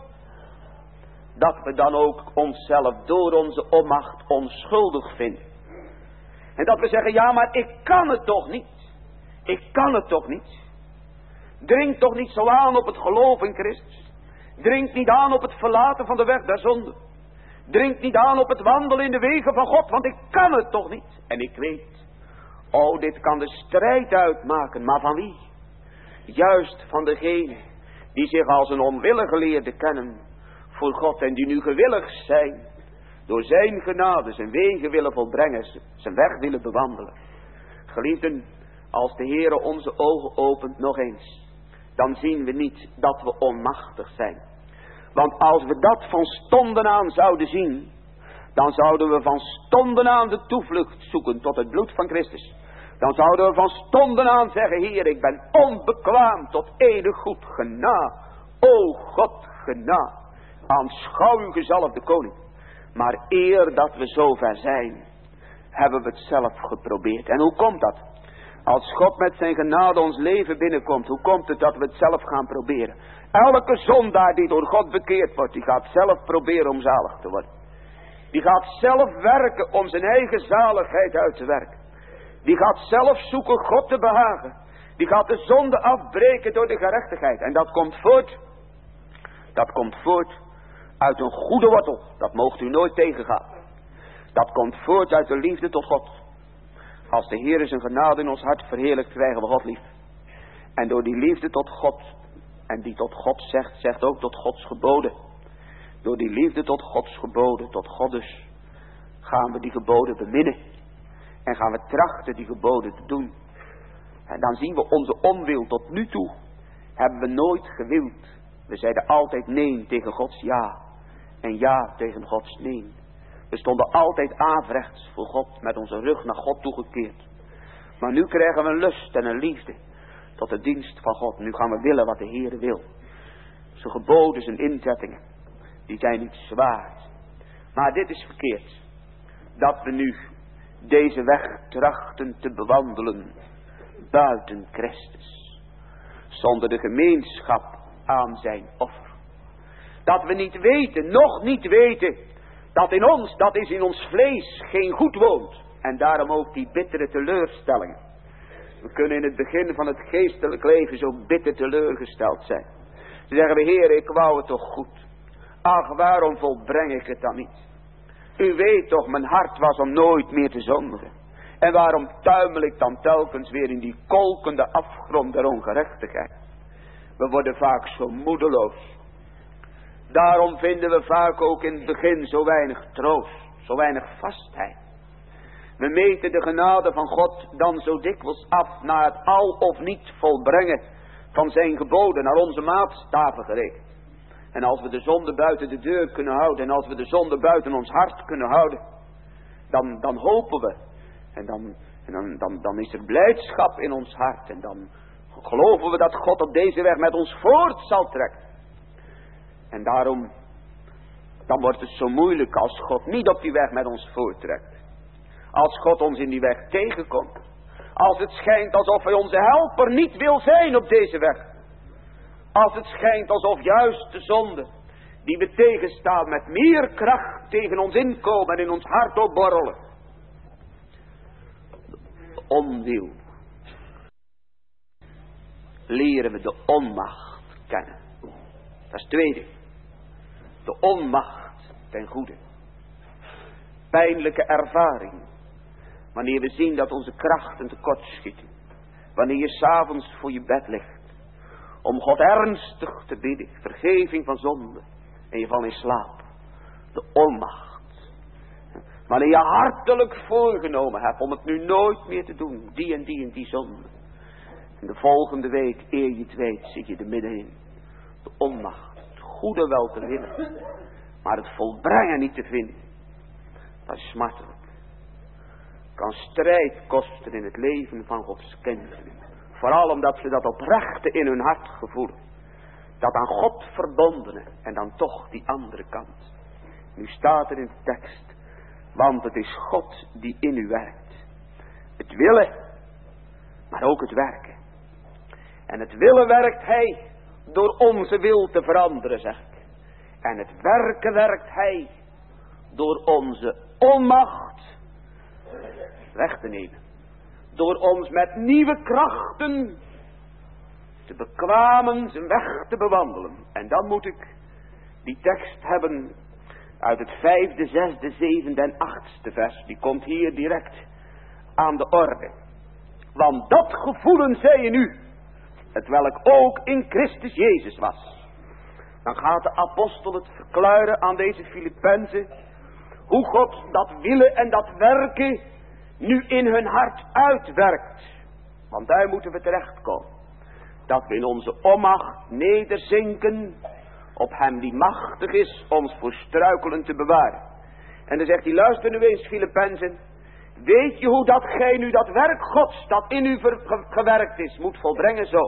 Dat we dan ook onszelf door onze onmacht onschuldig vinden. En dat we zeggen, ja, maar ik kan het toch niet. Ik kan het toch niet. Dring toch niet zo aan op het geloof in Christus. Drink niet aan op het verlaten van de weg der zonde. Drink niet aan op het wandelen in de wegen van God, want ik kan het toch niet. En ik weet, oh, dit kan de strijd uitmaken, maar van wie? Juist van degene die zich als een onwillige leerde kennen voor God en die nu gewillig zijn, door zijn genade zijn wegen willen volbrengen, zijn weg willen bewandelen. Geliefden, als de Heere onze ogen opent nog eens, dan zien we niet dat we onmachtig zijn. Want als we dat van stonden aan zouden zien, dan zouden we van stonden aan de toevlucht zoeken tot het bloed van Christus. Dan zouden we van stonden aan zeggen, Heer, ik ben onbekwaam tot enig goed genade. O God, genade. Aanschouw uw gezalfde koning. Maar eer dat we zover zijn, hebben we het zelf geprobeerd. En hoe komt dat? Als God met zijn genade ons leven binnenkomt, hoe komt het dat we het zelf gaan proberen? Elke zondaar die door God bekeerd wordt, die gaat zelf proberen om zalig te worden. Die gaat zelf werken om zijn eigen zaligheid uit te werken. Die gaat zelf zoeken God te behagen. Die gaat de zonde afbreken door de gerechtigheid. En dat komt voort Uit een goede wortel. Dat moogt u nooit tegengaan. Dat komt voort uit de liefde tot God. Als de Heer zijn genade in ons hart verheerlijkt, krijgen we God lief. En door die liefde tot God, en die tot God zegt, zegt ook tot Gods geboden. Door die liefde tot Gods geboden, tot God dus, gaan we die geboden beminnen. En gaan we trachten die geboden te doen. En dan zien we onze onwil tot nu toe. Hebben we nooit gewild. We zeiden altijd nee tegen Gods ja. En ja tegen Gods nee. We stonden altijd averechts voor God, met onze rug naar God toegekeerd. Maar nu krijgen we een lust en een liefde tot de dienst van God. Nu gaan we willen wat de Heer wil. Zijn geboden, zijn inzettingen, die zijn niet zwaar. Maar dit is verkeerd. Dat we nu deze weg trachten te bewandelen buiten Christus. Zonder de gemeenschap aan zijn offer. Dat we niet weten, nog niet weten, dat in ons, dat is in ons vlees, geen goed woont. En daarom ook die bittere teleurstellingen. We kunnen in het begin van het geestelijk leven zo bitter teleurgesteld zijn. Dan zeggen we, Heer, ik wou het toch goed. Ach, waarom volbreng ik het dan niet? U weet toch, mijn hart was om nooit meer te zondigen. En waarom tuimel ik dan telkens weer in die kolkende afgrond der ongerechtigheid? We worden vaak zo moedeloos. Daarom vinden we vaak ook in het begin zo weinig troost, zo weinig vastheid. We meten de genade van God dan zo dikwijls af naar het al of niet volbrengen van zijn geboden, naar onze maatstaven gerekend. En als we de zonde buiten de deur kunnen houden, en als we de zonde buiten ons hart kunnen houden, dan hopen we. En dan is er blijdschap in ons hart. En dan geloven we dat God op deze weg met ons voort zal trekken. En daarom, dan wordt het zo moeilijk als God niet op die weg met ons voorttrekt. Als God ons in die weg tegenkomt. Als het schijnt alsof hij onze helper niet wil zijn op deze weg. Als het schijnt alsof juist de zonde die we tegenstaan met meer kracht tegen ons inkomen en in ons hart opborrelen. De onwil. Leren we de onmacht kennen. Dat is het tweede. De onmacht ten goede. Pijnlijke ervaring. Wanneer we zien dat onze krachten tekortschieten. Wanneer je 's avonds voor je bed ligt. Om God ernstig te bidden. Vergeving van zonde. En je valt in slaap. De onmacht. Wanneer je hartelijk voorgenomen hebt om het nu nooit meer te doen. Die en die en die zonde. En de volgende week, eer je het weet, zit je er middenin. De onmacht. Het goede wel te willen. Maar het volbrengen niet te vinden. Dat is smartelijk. Kan strijd kosten in het leven van Gods kinderen. Vooral omdat ze dat oprechte in hun hart gevoelen. Dat aan God verbondene en dan toch die andere kant. Nu staat er in de tekst. Want het is God die in u werkt. Het willen, maar ook het werken. En het willen werkt hij door onze wil te veranderen, zeg ik. En het werken werkt hij door onze onmacht weg te nemen. Door ons met nieuwe krachten te bekwamen zijn weg te bewandelen. En dan moet ik die tekst hebben uit het 5e, 6e, 7e en 8e vers. Die komt hier direct aan de orde. Want dat gevoelen zij in u, het welk ook in Christus Jezus was. Dan gaat de apostel het verklaren aan deze Filippenzen. Hoe God dat willen en dat werken nu in hun hart uitwerkt. Want daar moeten we terechtkomen. Dat we in onze onmacht nederzinken op hem die machtig is ons voor struikelen te bewaren. En dan zegt hij, luister nu eens Filippenzen. Weet je hoe dat gij nu dat werk Gods dat in u gewerkt is moet volbrengen zo.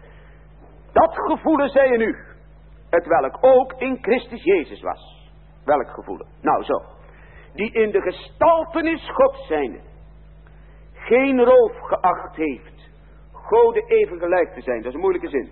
Dat gevoelen zij in u. Het welk ook in Christus Jezus was. Welk gevoelen? Nou zo. Die in de gestaltenis Gods zijnde geen roof geacht heeft Gode even gelijk te zijn. Dat is een moeilijke zin.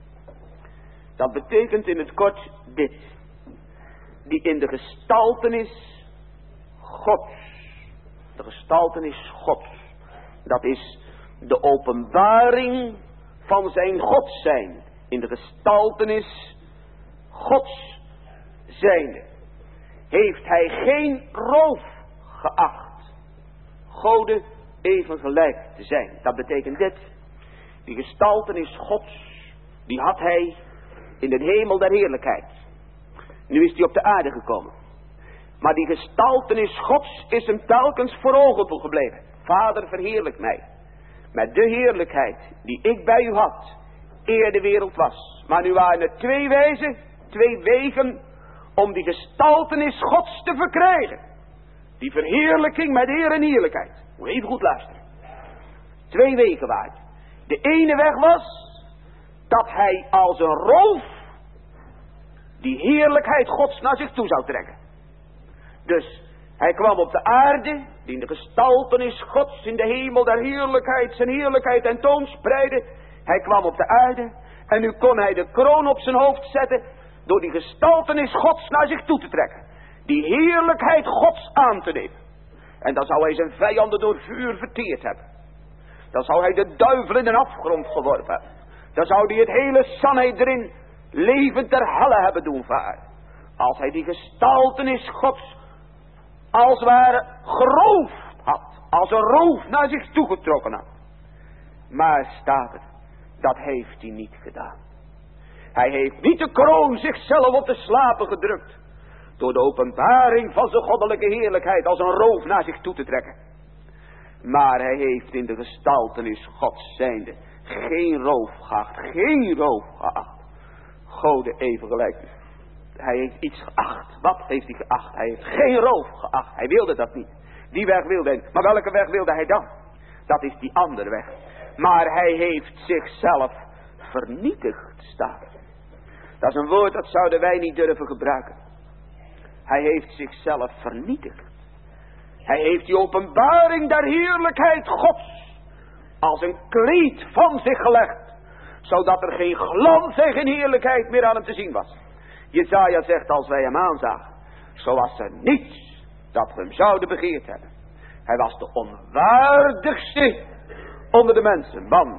Dat betekent in het kort dit. Die in de gestaltenis Gods. De gestaltenis Gods. Dat is de openbaring van zijn God zijn. In de gestaltenis Gods zijnde, heeft hij geen roof geacht Gode even gelijk te zijn. Dat betekent dit: die gestaltenis Gods, die had hij in de hemel der heerlijkheid. Nu is hij op de aarde gekomen. Maar die gestaltenis Gods is hem telkens voor ogen gebleven. Vader, verheerlijk mij met de heerlijkheid die ik bij u had, eer de wereld was. Maar nu waren er twee wijzen, twee wegen om die gestaltenis Gods te verkrijgen. Die verheerlijking met eer en heerlijkheid. Moet even goed luisteren. Twee wegen waren. De ene weg was dat hij als een roof die heerlijkheid Gods naar zich toe zou trekken. Dus hij kwam op de aarde, die in de gestaltenis Gods in de hemel der heerlijkheid zijn heerlijkheid tentoonspreidde. Hij kwam op de aarde en nu kon hij de kroon op zijn hoofd zetten door die gestaltenis Gods naar zich toe te trekken. Die heerlijkheid Gods aan te nemen. En dan zou hij zijn vijanden door vuur verteerd hebben. Dan zou hij de duivel in een afgrond geworpen hebben. Dan zou hij het hele Sanhedrin levend ter helle hebben doen varen. Als hij die gestaltenis Gods als het ware geroofd had. Als een roof naar zich toegetrokken had. Maar staat er, dat heeft hij niet gedaan. Hij heeft niet de kroon zichzelf op de slapen gedrukt. Door de openbaring van zijn goddelijke heerlijkheid als een roof naar zich toe te trekken. Maar hij heeft in de gestaltenis Gods zijnde geen roof geacht. Geen roof geacht. Gode even gelijk. Hij heeft iets geacht. Wat heeft hij geacht? Hij heeft geen roof geacht. Hij wilde dat niet. Die weg wilde hij. Maar welke weg wilde hij dan? Dat is die andere weg. Maar hij heeft zichzelf vernietigd staan. Dat is een woord dat zouden wij niet durven gebruiken. Hij heeft zichzelf vernietigd. Hij heeft die openbaring der heerlijkheid Gods als een kleed van zich gelegd. Zodat er geen glans en geen heerlijkheid meer aan hem te zien was. Jesaja zegt, als wij hem aanzagen, zo was er niets dat we hem zouden begeerd hebben. Hij was de onwaardigste onder de mensen. Man,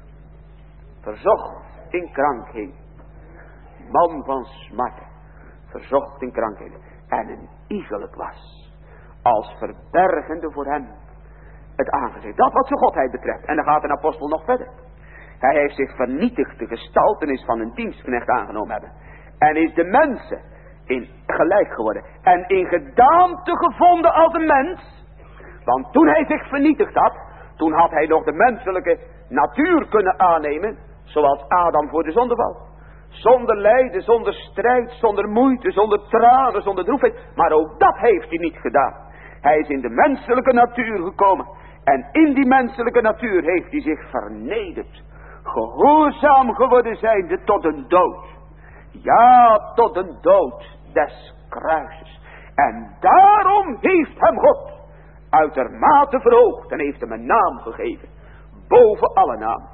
verzocht in krankheden. Man van smarten, verzocht in krankheden. En een iegelijk was, als verbergende voor hem het aangezicht. Dat wat zijn godheid betreft. En dan gaat een apostel nog verder. Hij heeft zich vernietigd, de gestaltenis van een dienstknecht aangenomen hebben. En is de mensen in gelijk geworden. En in gedaante gevonden als een mens. Want toen hij zich vernietigd had, toen had hij nog de menselijke natuur kunnen aannemen. Zoals Adam voor de zondeval. Zonder lijden, zonder strijd, zonder moeite, zonder tranen, zonder droefheid. Maar ook dat heeft hij niet gedaan. Hij is in de menselijke natuur gekomen. En in die menselijke natuur heeft hij zich vernederd. Gehoorzaam geworden zijnde tot een dood. Ja, tot een dood des kruises. En daarom heeft hem God uitermate verhoogd en heeft hem een naam gegeven. Boven alle naam.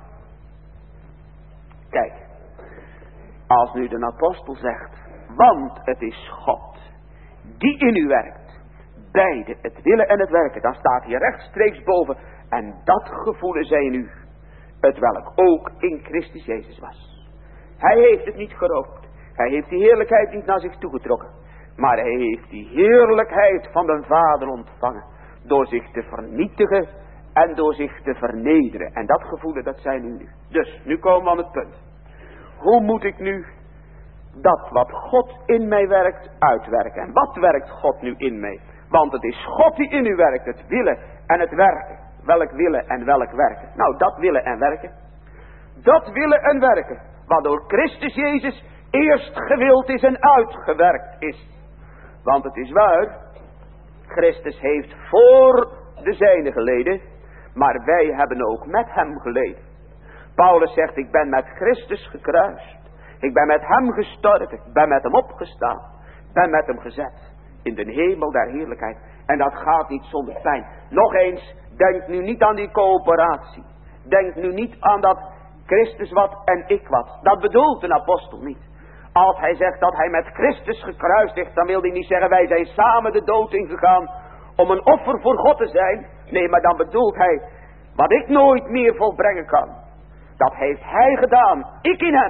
Kijk. Als nu de apostel zegt, want het is God die in u werkt. Beide, het willen en het werken. Dan staat hier rechtstreeks boven. En dat gevoelen zij in u. Het welk ook in Christus Jezus was. Hij heeft het niet geroofd. Hij heeft die heerlijkheid niet naar zich toegetrokken. Maar hij heeft die heerlijkheid van de Vader ontvangen. Door zich te vernietigen en door zich te vernederen. En dat gevoelen, dat zijn u nu. Dus, nu komen we aan het punt. Hoe moet ik nu dat wat God in mij werkt uitwerken? En wat werkt God nu in mij? Want het is God die in u werkt, het willen en het werken. Welk willen en welk werken? Nou, dat willen en werken. Dat willen en werken, wat door Christus Jezus eerst gewild is en uitgewerkt is. Want het is waar, Christus heeft voor de zijnen geleden, maar wij hebben ook met hem geleden. Paulus zegt, ik ben met Christus gekruist. Ik ben met hem gestorven. Ik ben met hem opgestaan. Ik ben met hem gezet. In de hemel der heerlijkheid. En dat gaat niet zonder pijn. Nog eens, denk nu niet aan die coöperatie. Denk nu niet aan dat Christus wat en ik wat. Dat bedoelt een apostel niet. Als hij zegt dat hij met Christus gekruist is, dan wil hij niet zeggen wij zijn samen de dood ingegaan om een offer voor God te zijn. Nee, maar dan bedoelt hij wat ik nooit meer volbrengen kan. Dat heeft hij gedaan. Ik in hem.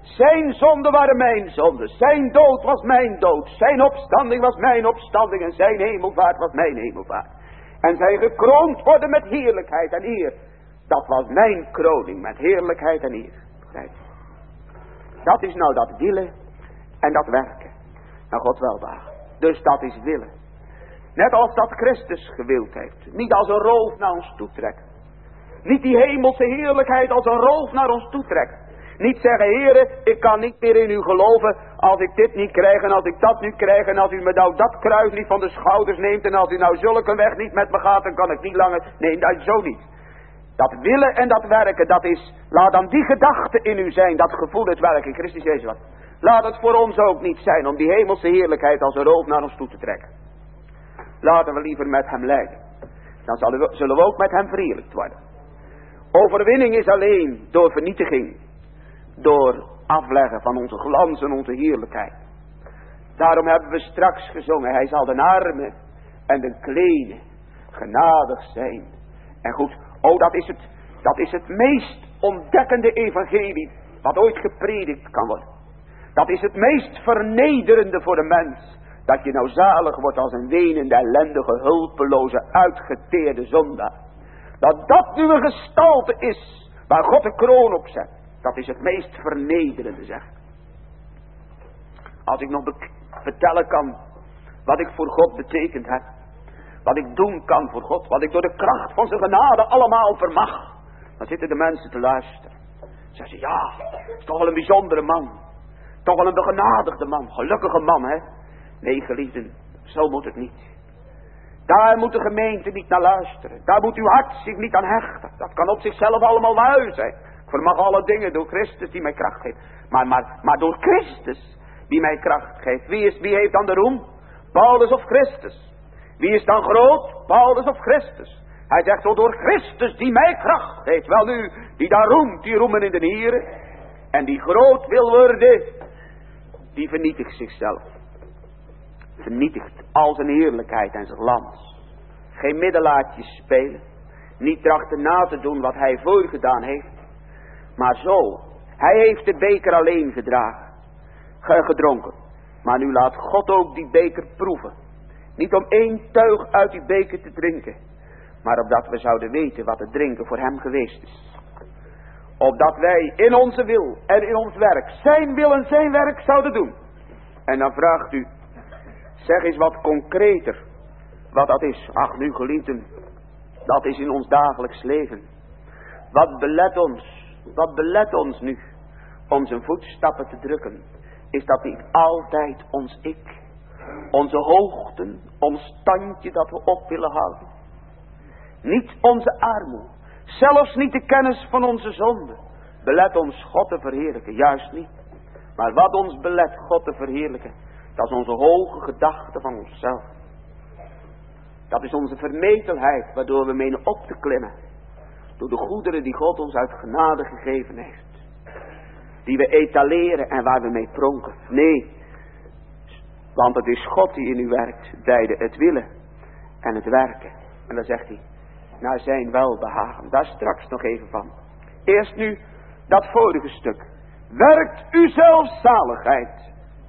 Zijn zonden waren mijn zonden. Zijn dood was mijn dood. Zijn opstanding was mijn opstanding. En zijn hemelvaart was mijn hemelvaart. En zij gekroond worden met heerlijkheid en eer. Dat was mijn kroning met heerlijkheid en eer. Dat is nou dat willen en dat werken. Nou, God welbehagen. Dus dat is willen. Net als dat Christus gewild heeft. Niet als een roof naar ons toetrekken. Niet die hemelse heerlijkheid als een roof naar ons toetrekken. Niet zeggen, Heere, ik kan niet meer in u geloven als ik dit niet krijg en als ik dat niet krijg en als u me nou dat kruis niet van de schouders neemt en als u nou zulke weg niet met me gaat, dan kan ik niet langer. Nee, dat is zo niet. Dat willen en dat werken, dat is, laat dan die gedachte in u zijn, dat gevoel, het werk in Christus Jezus was. Laat het voor ons ook niet zijn om die hemelse heerlijkheid als een roof naar ons toe te trekken. Laten we liever met hem lijden. Dan zullen we ook met hem verheerlijkt worden. Overwinning is alleen door vernietiging. Door afleggen van onze glans en onze heerlijkheid. Daarom hebben we straks gezongen. Hij zal de armen en de kleine genadig zijn. En goed, dat is het meest ontdekkende evangelie wat ooit gepredikt kan worden. Dat is het meest vernederende voor de mens. Dat je nou zalig wordt als een wenende, ellendige, hulpeloze, uitgeteerde zondaar. Dat nu een gestalte is waar God de kroon op zet. Dat is het meest vernederende, zeg. Als ik nog vertellen kan wat ik voor God betekend heb. Wat ik doen kan voor God. Wat ik door de kracht van zijn genade allemaal vermag. Dan zitten de mensen te luisteren. Zeggen ze, ja, is toch wel een bijzondere man. Toch wel een begenadigde man. Gelukkige man, hè. Nee, geliefden, zo moet het niet. Daar moet de gemeente niet naar luisteren. Daar moet uw hart zich niet aan hechten. Dat kan op zichzelf allemaal lui zijn. Ik vermag alle dingen door Christus die mij kracht geeft. Maar door Christus die mij kracht geeft. Wie heeft dan de roem? Paulus of Christus? Wie is dan groot? Paulus of Christus? Hij zegt zo, door Christus die mij kracht geeft. Wel nu, die daar roemt, die roemen in de Here. En die groot wil worden, die vernietigt zichzelf. Vernietigt al zijn heerlijkheid en zijn glans. Geen middelaartjes spelen. Niet trachten na te doen wat hij voorgedaan heeft. Maar zo. Hij heeft de beker alleen gedronken. Maar nu laat God ook die beker proeven. Niet om 1 teug uit die beker te drinken. Maar opdat we zouden weten wat het drinken voor hem geweest is. Opdat wij in onze wil en in ons werk zijn wil en zijn werk zouden doen. En dan vraagt u. Zeg eens wat concreter wat dat is. Ach nu geliefden, dat is in ons dagelijks leven. Wat belet ons nu om zijn voetstappen te drukken? Is dat niet altijd ons ik? Onze hoogten, ons standje dat we op willen houden? Niet onze armoede, zelfs niet de kennis van onze zonde. Belet ons God te verheerlijken, juist niet. Maar wat ons belet God te verheerlijken, dat is onze hoge gedachte van onszelf. Dat is onze vermetelheid, waardoor we menen op te klimmen. Door de goederen die God ons uit genade gegeven heeft. Die we etaleren en waar we mee pronken. Nee, want het is God die in u werkt. Beide het willen en het werken. En dan zegt hij, naar zijn welbehagen. Daar straks nog even van. Eerst nu dat vorige stuk. Werkt u zelf zaligheid.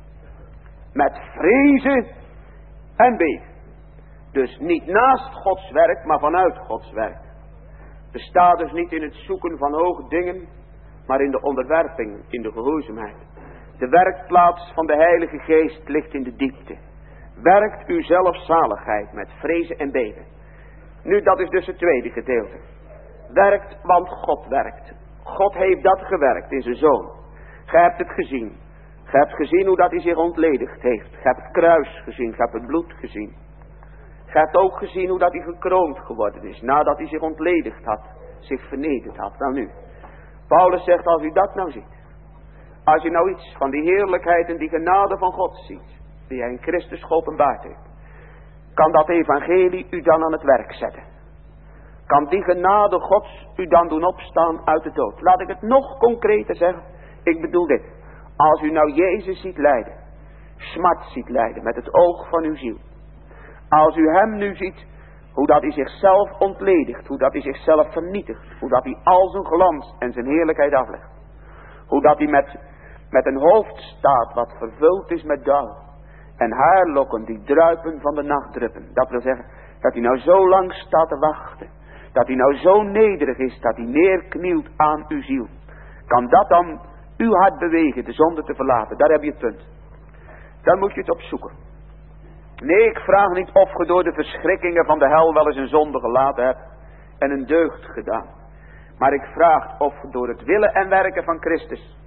Met vrezen en beven. Dus niet naast Gods werk, maar vanuit Gods werk. Bestaat dus niet in het zoeken van hoge dingen, maar in de onderwerping, in de gehoorzaamheid. De werkplaats van de Heilige Geest ligt in de diepte. Werkt u zelf zaligheid met vrezen en beven. Nu, dat is dus het tweede gedeelte. Werkt, want God werkt. God heeft dat gewerkt in zijn Zoon. Gij hebt het gezien. Gij hebt gezien hoe dat hij zich ontledigd heeft. Gij hebt het kruis gezien. Gij hebt het bloed gezien. Gij hebt ook gezien hoe dat hij gekroond geworden is. Nadat hij zich ontledigd had. Zich vernederd had. Wel nu. Paulus zegt, als u dat nou ziet. Als je nou iets van die heerlijkheid en die genade van God ziet. Die hij in Christus geopenbaard heeft. Kan dat evangelie u dan aan het werk zetten. Kan die genade Gods u dan doen opstaan uit de dood. Laat ik het nog concreter zeggen. Ik bedoel dit. Als u nou Jezus ziet lijden. Smart ziet lijden met het oog van uw ziel. Als u hem nu ziet. Hoe dat hij zichzelf ontledigt. Hoe dat hij zichzelf vernietigt. Hoe dat hij al zijn glans en zijn heerlijkheid aflegt. Hoe dat hij met met een hoofd staat wat vervuld is met dauw. En haarlokken die druipen van de nachtdruppen. Dat wil zeggen dat hij nou zo lang staat te wachten. Dat hij nou zo nederig is dat hij neerknielt aan uw ziel. Kan dat dan uw hart bewegen de zonde te verlaten? Daar heb je het punt. Dan moet je het opzoeken. Nee, ik vraag niet of je door de verschrikkingen van de hel wel eens een zonde gelaten hebt. En een deugd gedaan. Maar ik vraag of je door het willen en werken van Christus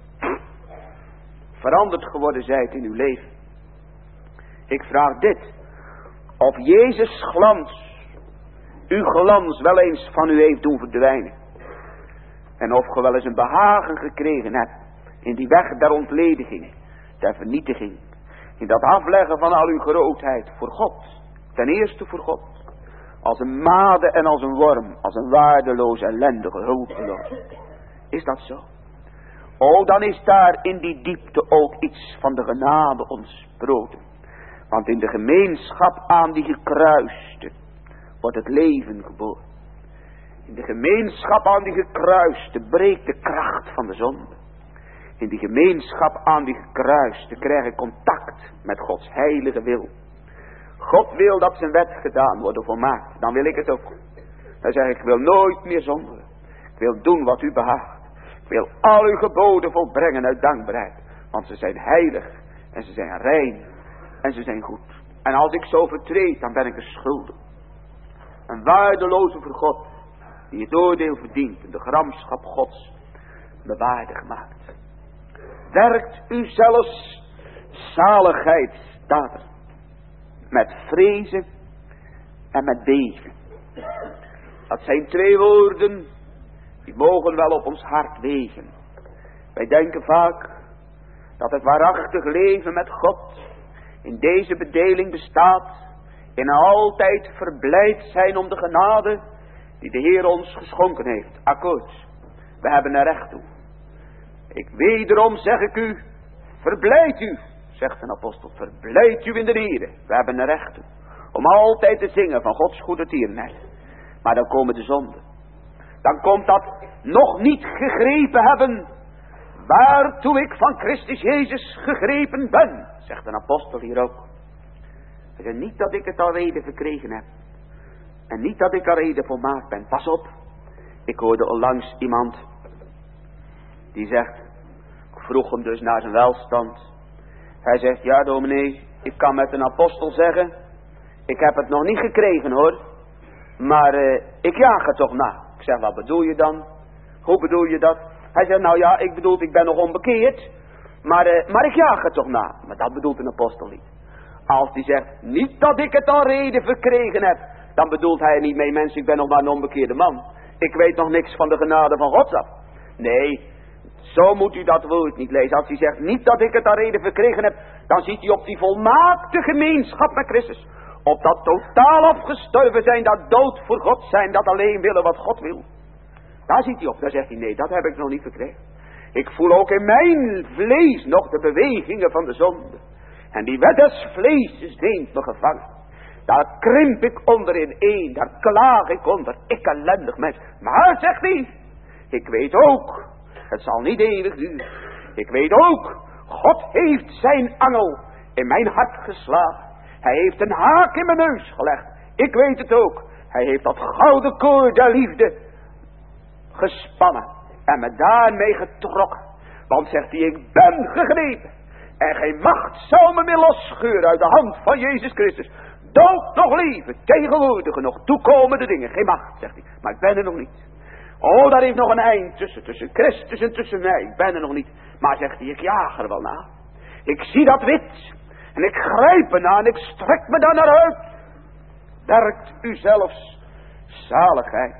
veranderd geworden zijt in uw leven. Ik vraag dit. Of Jezus glans, uw glans wel eens van u heeft doen verdwijnen. En of je wel eens een behagen gekregen hebt in die weg der ontlediging, der vernietiging. In dat afleggen van al uw grootheid voor God. Ten eerste voor God. Als een made en als een worm. Als een waardeloos, ellendige, hulpeloos. Is dat zo? Oh, dan is daar in die diepte ook iets van de genade ontsproten. Want in de gemeenschap aan die gekruiste wordt het leven geboren. In de gemeenschap aan die gekruiste breekt de kracht van de zonde. In die gemeenschap aan die gekruiste krijg ik contact met Gods heilige wil. God wil dat zijn wet gedaan wordt volmaakt. Dan wil ik het ook. Dan zeg ik wil nooit meer zonderen. Ik wil doen wat u behaagt. Ik wil al uw geboden volbrengen uit dankbaarheid. Want ze zijn heilig. En ze zijn rein. En ze zijn goed. En als ik zo vertreed, dan ben ik een schuldig. Een waardeloze voor God. Die het oordeel verdient. En de gramschap Gods bewaardig maakt. Werkt u zelfs zaligheid, staat er. Met vrezen en met beven. Dat zijn twee woorden die mogen wel op ons hart wegen. Wij denken vaak dat het waarachtig leven met God in deze bedeling bestaat. In altijd verblijd zijn om de genade die de Heer ons geschonken heeft. Akkoord, we hebben er recht toe. Wederom zeg ik u, verblijd u, zegt een apostel, verblijd u in de Heer. We hebben er recht toe. Om altijd te zingen van Gods goede tierenheid. Maar dan komen de zonden. Dan komt dat nog niet gegrepen hebben. Waartoe ik van Christus Jezus gegrepen ben. Zegt een apostel hier ook. Hij zegt niet dat ik het al reden verkregen heb. En niet dat ik al reden volmaakt ben. Pas op. Ik hoorde onlangs iemand die zegt. Ik vroeg hem dus naar zijn welstand. Hij zegt, ja dominee, ik kan met een apostel zeggen. Ik heb het nog niet gekregen hoor. Maar ik jaag er toch na. Ik zeg, wat bedoel je dan? Hoe bedoel je dat? Hij zegt, nou ja, ik bedoel, ik ben nog onbekeerd. Maar ik jaag er toch na. Maar dat bedoelt een apostel niet. Als die zegt, niet dat ik het al reden verkregen heb. Dan bedoelt hij niet mee, mensen, ik ben nog maar een onbekeerde man. Ik weet nog niks van de genade van God af. Nee, zo moet u dat woord niet lezen. Als hij zegt, niet dat ik het al reden verkregen heb. Dan ziet hij op die volmaakte gemeenschap met Christus. Op dat totaal afgestorven zijn, dat dood voor God zijn, dat alleen willen wat God wil. Daar ziet hij op, daar zegt hij, nee, dat heb ik nog niet verkregen. Ik voel ook in mijn vlees nog de bewegingen van de zonde. En die wet des vleeses neemt me gevangen. Daar krimp ik onder in één, daar klaag ik onder, ik ellendig mens. Maar, zegt hij, ik weet ook, het zal niet eeuwig duren. Ik weet ook, God heeft zijn angel in mijn hart geslagen. Hij heeft een haak in mijn neus gelegd. Ik weet het ook. Hij heeft dat gouden koord der liefde gespannen. En me daarmee getrokken. Want zegt hij, ik ben gegrepen. En geen macht zal me meer losscheuren uit de hand van Jezus Christus. Dood nog leven, tegenwoordige nog toekomende dingen. Geen macht, zegt hij. Maar ik ben er nog niet. Oh, daar is nog een eind tussen Christus en tussen mij. Ik ben er nog niet. Maar zegt hij, ik jaag er wel naar. Ik zie dat wit. En ik grijp ernaar en ik strek me daar naar uit. Werkt u zelfs zaligheid.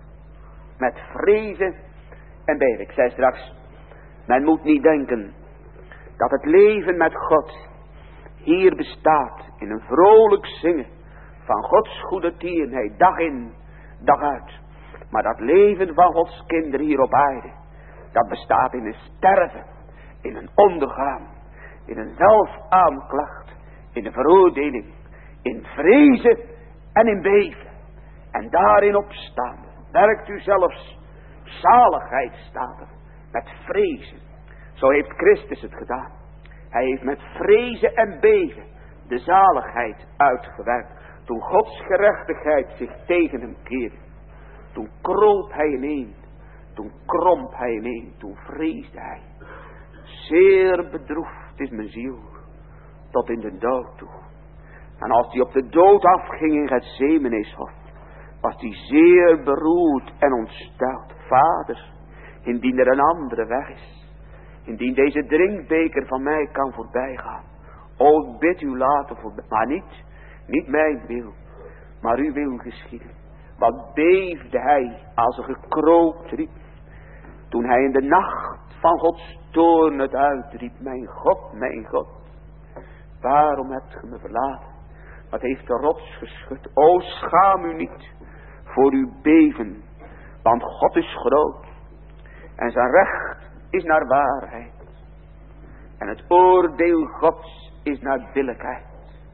Met vrezen en beven. Ik zei straks, men moet niet denken dat het leven met God hier bestaat in een vrolijk zingen van Gods goede tierenheid, dag in, dag uit. Maar dat leven van Gods kinderen hier op aarde, dat bestaat in een sterven, in een ondergaan, in een zelfaanklacht, in een veroordeling, in vrezen en in beven. En daarin opstaan, werkt u zelfs zaligheid, staat er, met vrezen. Zo heeft Christus het gedaan. Hij heeft met vrezen en beven de zaligheid uitgewerkt. Toen Gods gerechtigheid zich tegen hem keerde. Toen kroop hij ineen. Toen kromp hij ineen. Toen vreesde hij. Zeer bedroefd is mijn ziel. Tot in de dood toe. En als hij op de dood afging in Gethsemeneshof, was hij zeer beroerd en ontsteld. Vader, indien er een andere weg is. Indien deze drinkbeker van mij kan voorbijgaan. O, ik bid u laten voorbij. Maar niet mijn wil. Maar uw wil geschieden. Wat beefde hij als een gekroopt riep. Toen hij in de nacht van Gods toorn het uitriep. Mijn God, waarom hebt ge me verlaten? Wat heeft de rots geschud? O, schaam u niet voor uw beven. Want God is groot. En zijn recht is naar waarheid. En het oordeel Gods is naar billijkheid.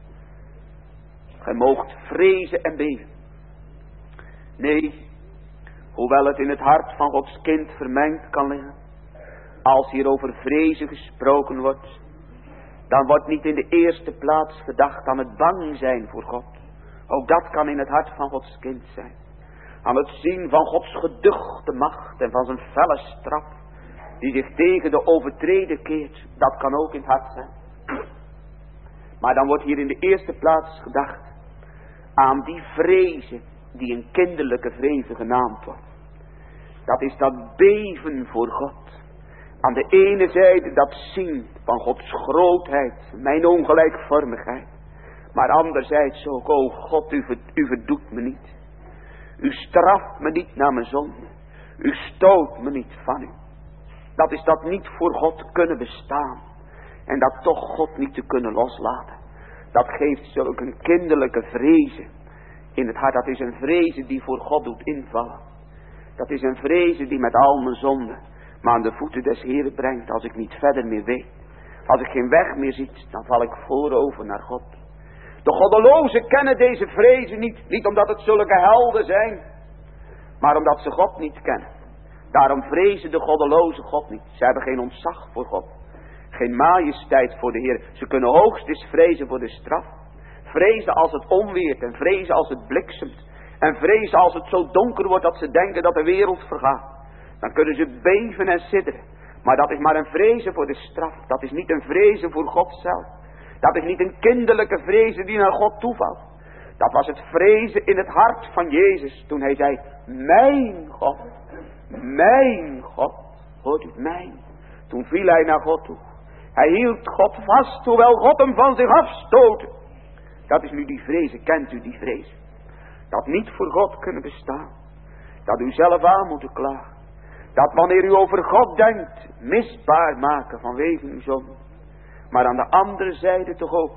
Gij moogt vrezen en beven. Nee, hoewel het in het hart van Gods kind vermengd kan liggen. Als hier over vrezen gesproken wordt, dan wordt niet in de eerste plaats gedacht aan het bang zijn voor God. Ook dat kan in het hart van Gods kind zijn. Aan het zien van Gods geduchte macht en van zijn felle straf, die zich tegen de overtreder keert. Dat kan ook in het hart zijn. Maar dan wordt hier in de eerste plaats gedacht aan die vrezen die een kinderlijke vrezen genaamd wordt. Dat is dat beven voor God. Aan de ene zijde dat zien van Gods grootheid, mijn ongelijkvormigheid. Maar anderzijds ook, o God, u verdoet me niet. U straft me niet naar mijn zonde. U stoot me niet van u. Dat is dat niet voor God kunnen bestaan. En dat toch God niet te kunnen loslaten. Dat geeft zulk een kinderlijke vrezen in het hart. Dat is een vrezen die voor God doet invallen. Dat is een vrezen die met al mijn zonden maar aan de voeten des Heeren brengt. Als ik niet verder meer weet. Als ik geen weg meer ziet, dan val ik voorover naar God. De goddelozen kennen deze vrezen niet. Niet omdat het zulke helden zijn, maar omdat ze God niet kennen. Daarom vrezen de goddelozen God niet. Ze hebben geen ontzag voor God. Geen majesteit voor de Heer. Ze kunnen hoogstens vrezen voor de straf. Vrezen als het onweert en vrezen als het bliksemt. En vrezen als het zo donker wordt dat ze denken dat de wereld vergaat. Dan kunnen ze beven en sidderen. Maar dat is maar een vrezen voor de straf. Dat is niet een vrezen voor God zelf. Dat is niet een kinderlijke vrezen die naar God toevalt. Dat was het vrezen in het hart van Jezus. Toen hij zei, mijn God. Mijn God. Hoort u, mijn. Toen viel hij naar God toe. Hij hield God vast, hoewel God hem van zich afstootte. Dat is nu die vrezen. Kent u die vrezen? Dat niet voor God kunnen bestaan. Dat u zelf aan moet klagen. Dat wanneer u over God denkt, misbaar maken vanwege uw zonde. Maar aan de andere zijde toch ook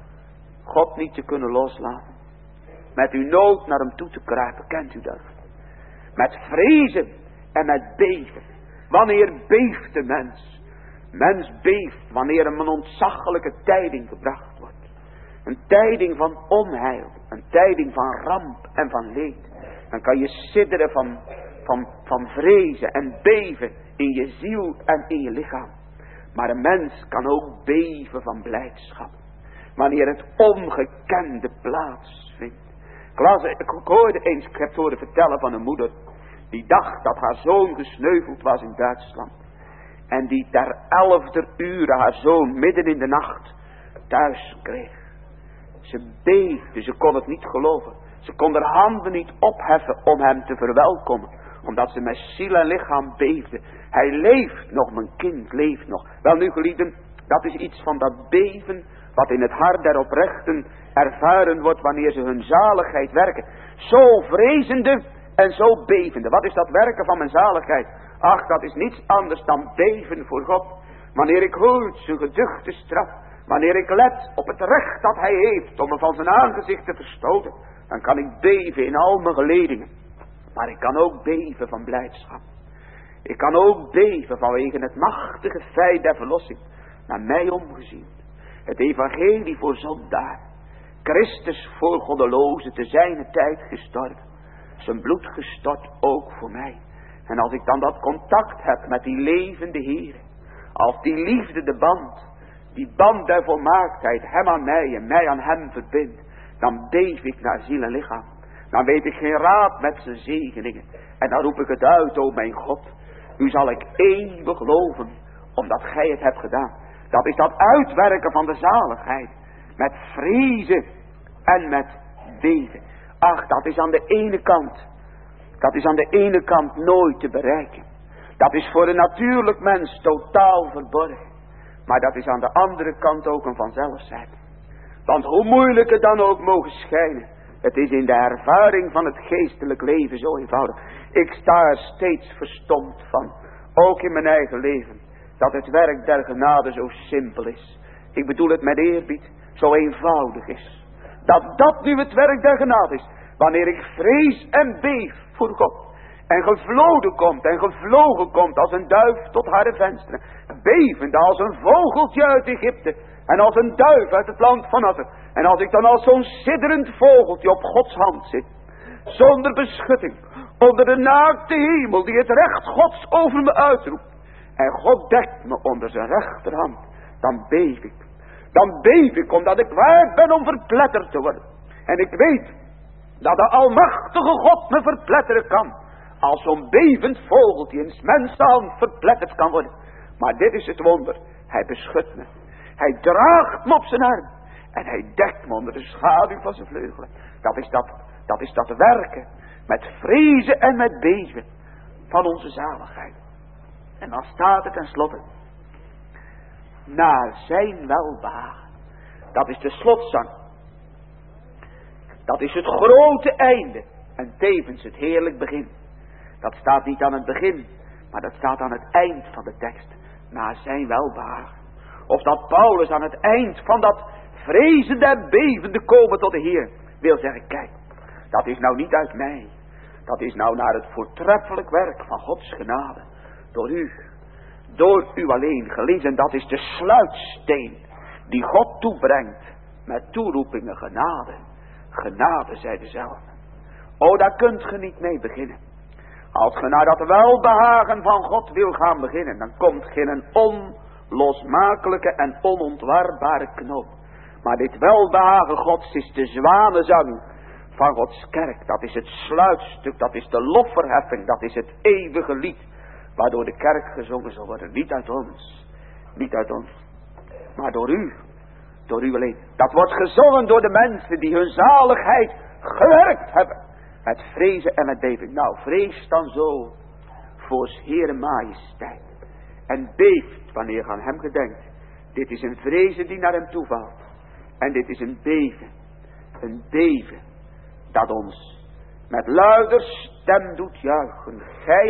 God niet te kunnen loslaten. Met uw nood naar hem toe te kruipen, kent u dat? Met vrezen en met beven. Wanneer beeft de mens? Mens beeft wanneer hem een ontzaglijke tijding gebracht wordt. Een tijding van onheil. Een tijding van ramp en van leed. Dan kan je sidderen van vrezen en beven in je ziel en in je lichaam. Maar een mens kan ook beven van blijdschap. Wanneer het ongekende plaatsvindt. Ik hoorde eens, ik heb het horen vertellen van een moeder. Die dacht dat haar zoon gesneuveld was in Duitsland. En die ter 11e uur haar zoon midden in de nacht thuis kreeg. Ze beefde, ze kon het niet geloven. Ze kon haar handen niet opheffen om hem te verwelkomen. Omdat ze met ziel en lichaam beefde. Hij leeft nog, mijn kind leeft nog. Wel nu geliefden, dat is iets van dat beven wat in het hart der oprechten ervaren wordt wanneer ze hun zaligheid werken. Zo vrezende en zo bevende. Wat is dat werken van mijn zaligheid? Ach, dat is niets anders dan beven voor God. Wanneer ik hoor zijn geduchte straf. Wanneer ik let op het recht dat hij heeft om me van zijn aangezicht te verstoten. Dan kan ik beven in al mijn geledingen. Maar ik kan ook beven van blijdschap. Ik kan ook beven vanwege het machtige feit der verlossing. Naar mij omgezien. Het evangelie voor zondaar. Christus voor goddelozen te zijner tijd gestorven. Zijn bloed gestort ook voor mij. En als ik dan dat contact heb met die levende Heer. Als die liefde de band, die band der volmaaktheid, hem aan mij en mij aan hem verbindt, dan beef ik naar ziel en lichaam. Dan weet ik geen raad met zijn zegeningen. En dan roep ik het uit, o mijn God. U zal ik eeuwig loven, omdat gij het hebt gedaan. Dat is dat uitwerken van de zaligheid. Met vrezen en met beven. Ach, dat is aan de ene kant. Dat is aan de ene kant nooit te bereiken. Dat is voor een natuurlijk mens totaal verborgen. Maar dat is aan de andere kant ook een vanzelf zijn. Want hoe moeilijk het dan ook mogen schijnen, het is in de ervaring van het geestelijk leven zo eenvoudig. Ik sta er steeds verstomd van, ook in mijn eigen leven, dat het werk der genade zo simpel is. Ik bedoel het met eerbied, zo eenvoudig is. Dat nu het werk der genade is, wanneer ik vrees en beef voor God. En gevlogen komt als een duif tot haar vensteren. Bevende als een vogeltje uit Egypte. En als een duif uit het land van Asser. En als ik dan als zo'n sidderend vogeltje op Gods hand zit. Zonder beschutting. Onder de naakte hemel die het recht Gods over me uitroept. En God dekt me onder zijn rechterhand. Dan beef ik. Dan beef ik omdat ik waard ben om verpletterd te worden. En ik weet dat de almachtige God me verpletteren kan. Als zo'n bevend vogeltje in 's mensenhand verpletterd kan worden. Maar dit is het wonder. Hij beschut me. Hij draagt me op zijn arm. En hij dekt me onder de schaduw van zijn vleugelen. Dat is dat werken. Met vrezen en met beven. Van onze zaligheid. En dan staat het tenslotte. Naar zijn welbehagen. Dat is de slotzang. Dat is het grote einde. En tevens het heerlijk begin. Dat staat niet aan het begin. Maar dat staat aan het eind van de tekst. Naar zijn welbehagen. Of dat Paulus aan het eind van dat vrezende en bevende komen tot de Heer wil zeggen, kijk, dat is nou niet uit mij. Dat is nou naar het voortreffelijk werk van Gods genade. Door u alleen gelezen. En dat is de sluitsteen die God toebrengt met toeroepingen genade. Genade, zei dezelfde. O, daar kunt ge niet mee beginnen. Als ge naar dat welbehagen van God wil gaan beginnen, dan komt geen onlosmakelijke en onontwarbare knoop. Maar dit welbehagen Gods is de zwanenzang van Gods kerk. Dat is het sluitstuk, dat is de lofverheffing, dat is het eeuwige lied. Waardoor de kerk gezongen zal worden. Niet uit ons, maar door u alleen. Dat wordt gezongen door de mensen die hun zaligheid gewerkt hebben. Met vrezen en met beven. Nou, vrees dan zo voor 's Heere majesteit. En beeft wanneer je aan hem gedenkt. Dit is een vrezen die naar hem toevalt. En dit is een beven. Een beven dat ons met luider stem doet juichen. Gij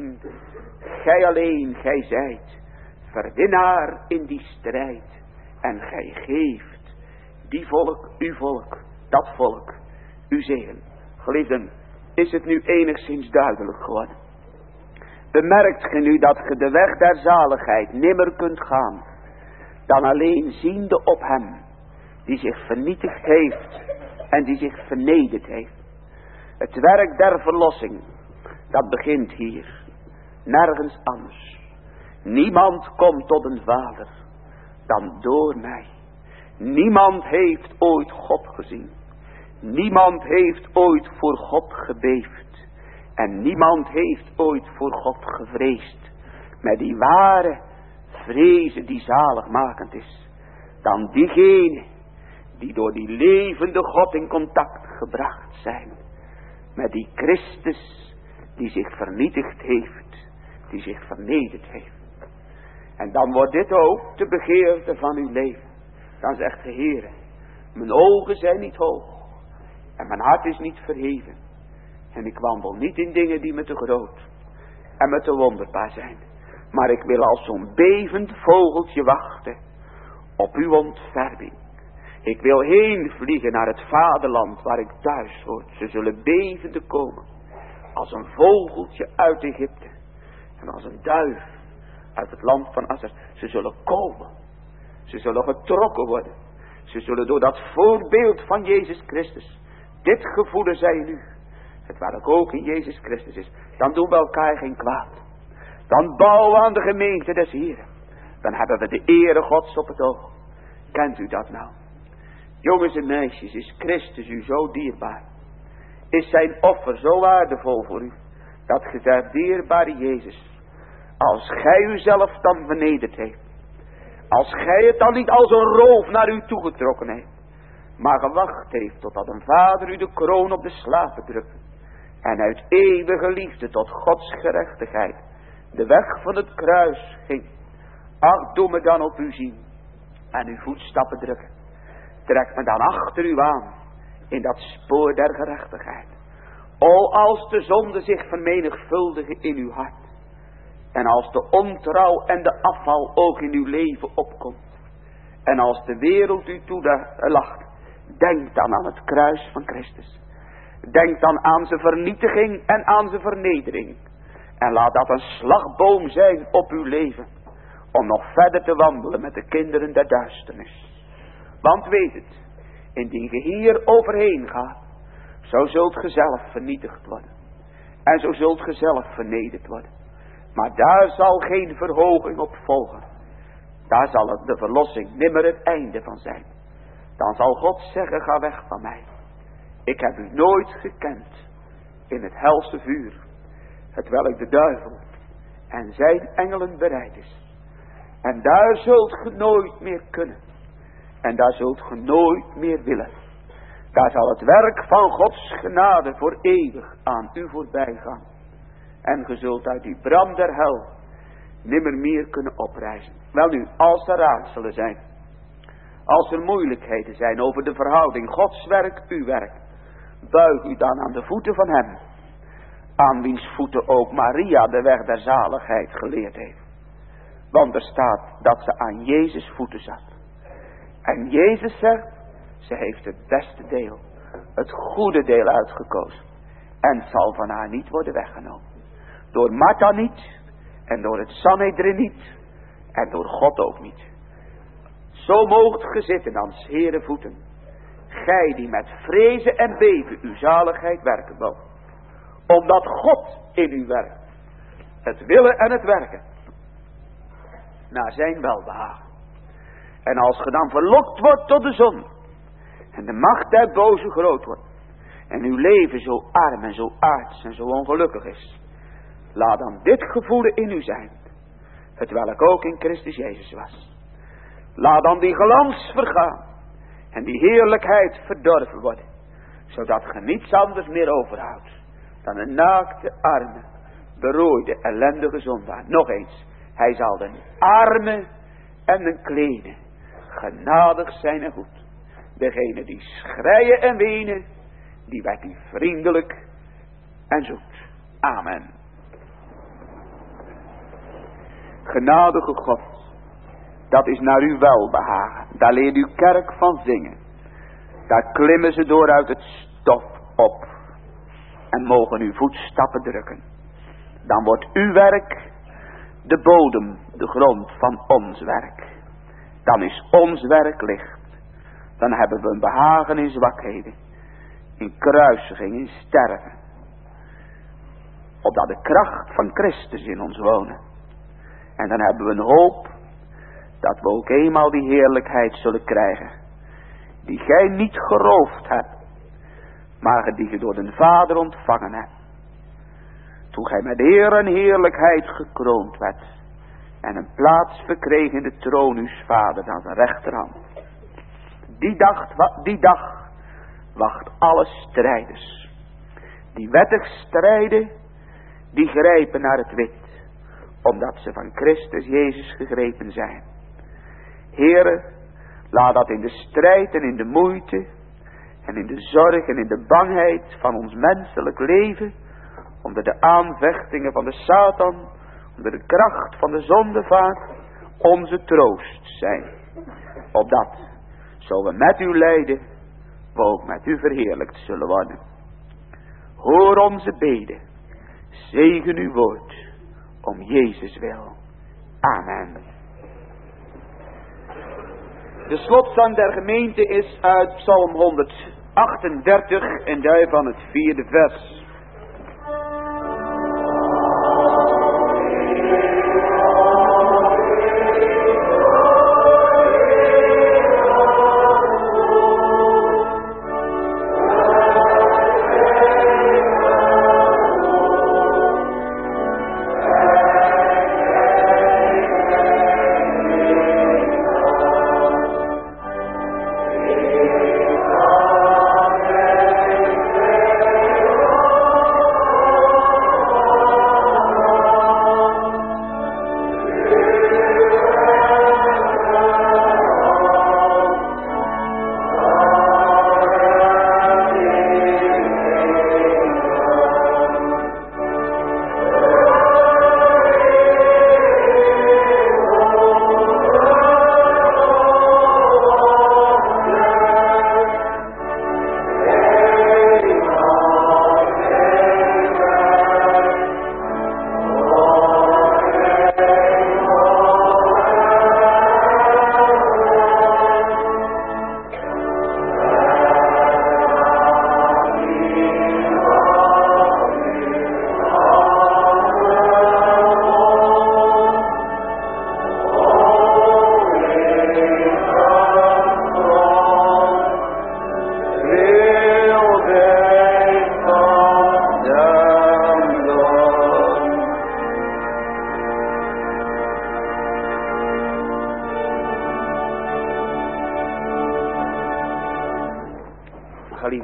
alleen, gij zijt verwinnaar in die strijd. En gij geeft die volk, uw volk, dat volk, uw zegen. Geliefden, is het nu enigszins duidelijk geworden? Bemerkt ge nu dat ge de weg der zaligheid nimmer kunt gaan, dan alleen ziende op hem, die zich vernietigd heeft en die zich vernederd heeft. Het werk der verlossing, dat begint hier, nergens anders. Niemand komt tot een vader dan door mij. Niemand heeft ooit God gezien. Niemand heeft ooit voor God gebeefd. En niemand heeft ooit voor God gevreesd. Met die ware vrezen die zaligmakend is. Dan diegene die door die levende God in contact gebracht zijn. Met die Christus die zich vernietigd heeft. Die zich vernederd heeft. En dan wordt dit ook de begeerte van uw leven. Dan zegt de Heer, mijn ogen zijn niet hoog. En mijn hart is niet verheven. En ik wandel niet in dingen die me te groot en me te wonderbaar zijn. Maar ik wil als zo'n bevend vogeltje wachten op uw ontferming. Ik wil heen vliegen naar het vaderland waar ik thuis hoor. Ze zullen bevende komen. Als een vogeltje uit Egypte. En als een duif uit het land van Asser. Ze zullen komen. Ze zullen getrokken worden. Ze zullen door dat voorbeeld van Jezus Christus dit gevoelen zij in u. Het waar ook in Jezus Christus is. Dan doen we elkaar geen kwaad. Dan bouwen we aan de gemeente des Heren. dan hebben we de ere Gods op het oog. Kent u dat nou? Jongens en meisjes, is Christus u zo dierbaar? Is zijn offer zo waardevol voor u? Dat ge zegt, dierbare Jezus, als gij uzelf dan vernederd heeft, als gij het dan niet als een roof naar u toegetrokken heeft, maar gewacht heeft totdat een vader u de kroon op de slapen drukte, en uit eeuwige liefde tot Gods gerechtigheid de weg van het kruis ging. Ach, doe me dan op u zien en uw voetstappen drukken. Trek me dan achter u aan in dat spoor der gerechtigheid. O, als de zonde zich vermenigvuldigen in uw hart, en als de ontrouw en de afval ook in uw leven opkomt, en als de wereld u toelacht, denk dan aan het kruis van Christus. Denk dan aan zijn vernietiging en aan zijn vernedering. En laat dat een slagboom zijn op uw leven, om nog verder te wandelen met de kinderen der duisternis. Want weet het, indien ge hier overheen gaat, zo zult ge zelf vernietigd worden. En zo zult ge zelf vernederd worden. Maar daar zal geen verhoging op volgen. Daar zal het de verlossing nimmer het einde van zijn. Dan zal God zeggen, ga weg van mij. Ik heb u nooit gekend in het helse vuur, hetwelk de duivel en zijn engelen bereid is. En daar zult ge nooit meer kunnen. En daar zult ge nooit meer willen. Daar zal het werk van Gods genade voor eeuwig aan u voorbij gaan. En ge zult uit die brand der hel nimmer meer kunnen oprijzen. Welnu, als er raadselen zijn, als er moeilijkheden zijn over de verhouding Gods werk, uw werk, buig u dan aan de voeten van hem, aan wiens voeten ook Maria de weg der zaligheid geleerd heeft. Want er staat dat ze aan Jezus voeten zat. En Jezus zegt, ze heeft het beste deel, het goede deel uitgekozen. En het zal van haar niet worden weggenomen. Door Martha niet, en door het Sanhedrin niet, en door God ook niet. Zo moogt ge zitten aan 's Heeren voeten, gij die met vrezen en beven uw zaligheid werken wilt. Omdat God in u werkt, het willen en het werken, naar zijn welbehagen. En als ge dan verlokt wordt tot de zon, en de macht der boze groot wordt, en uw leven zo arm en zo aards en zo ongelukkig is, laat dan dit gevoel in u zijn, hetwelk ook in Christus Jezus was. Laat dan die glans vergaan, en die heerlijkheid verdorven worden, zodat ge niets anders meer overhoudt, dan een naakte, arme, berooide, ellendige zondaar. Nog eens, hij zal den arme en den kleine genadig zijn en goed. Degene die schreien en wenen, die werd u vriendelijk en zoet. Amen. Genadige God, dat is naar uw welbehagen. Daar leert uw kerk van zingen. Daar klimmen ze door uit het stof op en mogen uw voetstappen drukken. Dan wordt uw werk de bodem, de grond van ons werk. Dan is ons werk licht. Dan hebben we een behagen in zwakheden, in kruisiging, in sterven. Opdat de kracht van Christus in ons wonen. En dan hebben we een hoop dat we ook eenmaal die heerlijkheid zullen krijgen, die gij niet geroofd hebt, maar die ge door de Vader ontvangen hebt. Toen gij met eer en heerlijkheid gekroond werd en een plaats verkreeg in de troon uws Vaders aan zijn rechterhand. Die dag wacht alle strijders, die wettig strijden, die grijpen naar het wit, omdat ze van Christus Jezus gegrepen zijn. Heere, laat dat in de strijd en in de moeite en in de zorg en in de bangheid van ons menselijk leven, onder de aanvechtingen van de Satan, onder de kracht van de zondevaart, onze troost zijn. Opdat, zo we met u lijden, we ook met u verheerlijkt zullen worden. Hoor onze beden, zegen uw woord, om Jezus wil. Amen. De slotzang der gemeente is uit Psalm 138 en daarvan het 4e vers.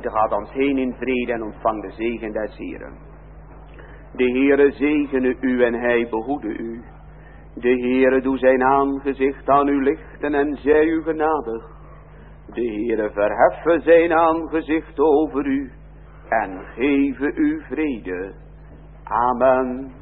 geliefde, gaat ons heen in vrede en ontvang de zegen des Heeren. De Heere zegene u en hij behoede u. De Heere doe zijn aangezicht aan u lichten en zij u genadig. De Heere verheffe zijn aangezicht over u en geven u vrede. Amen.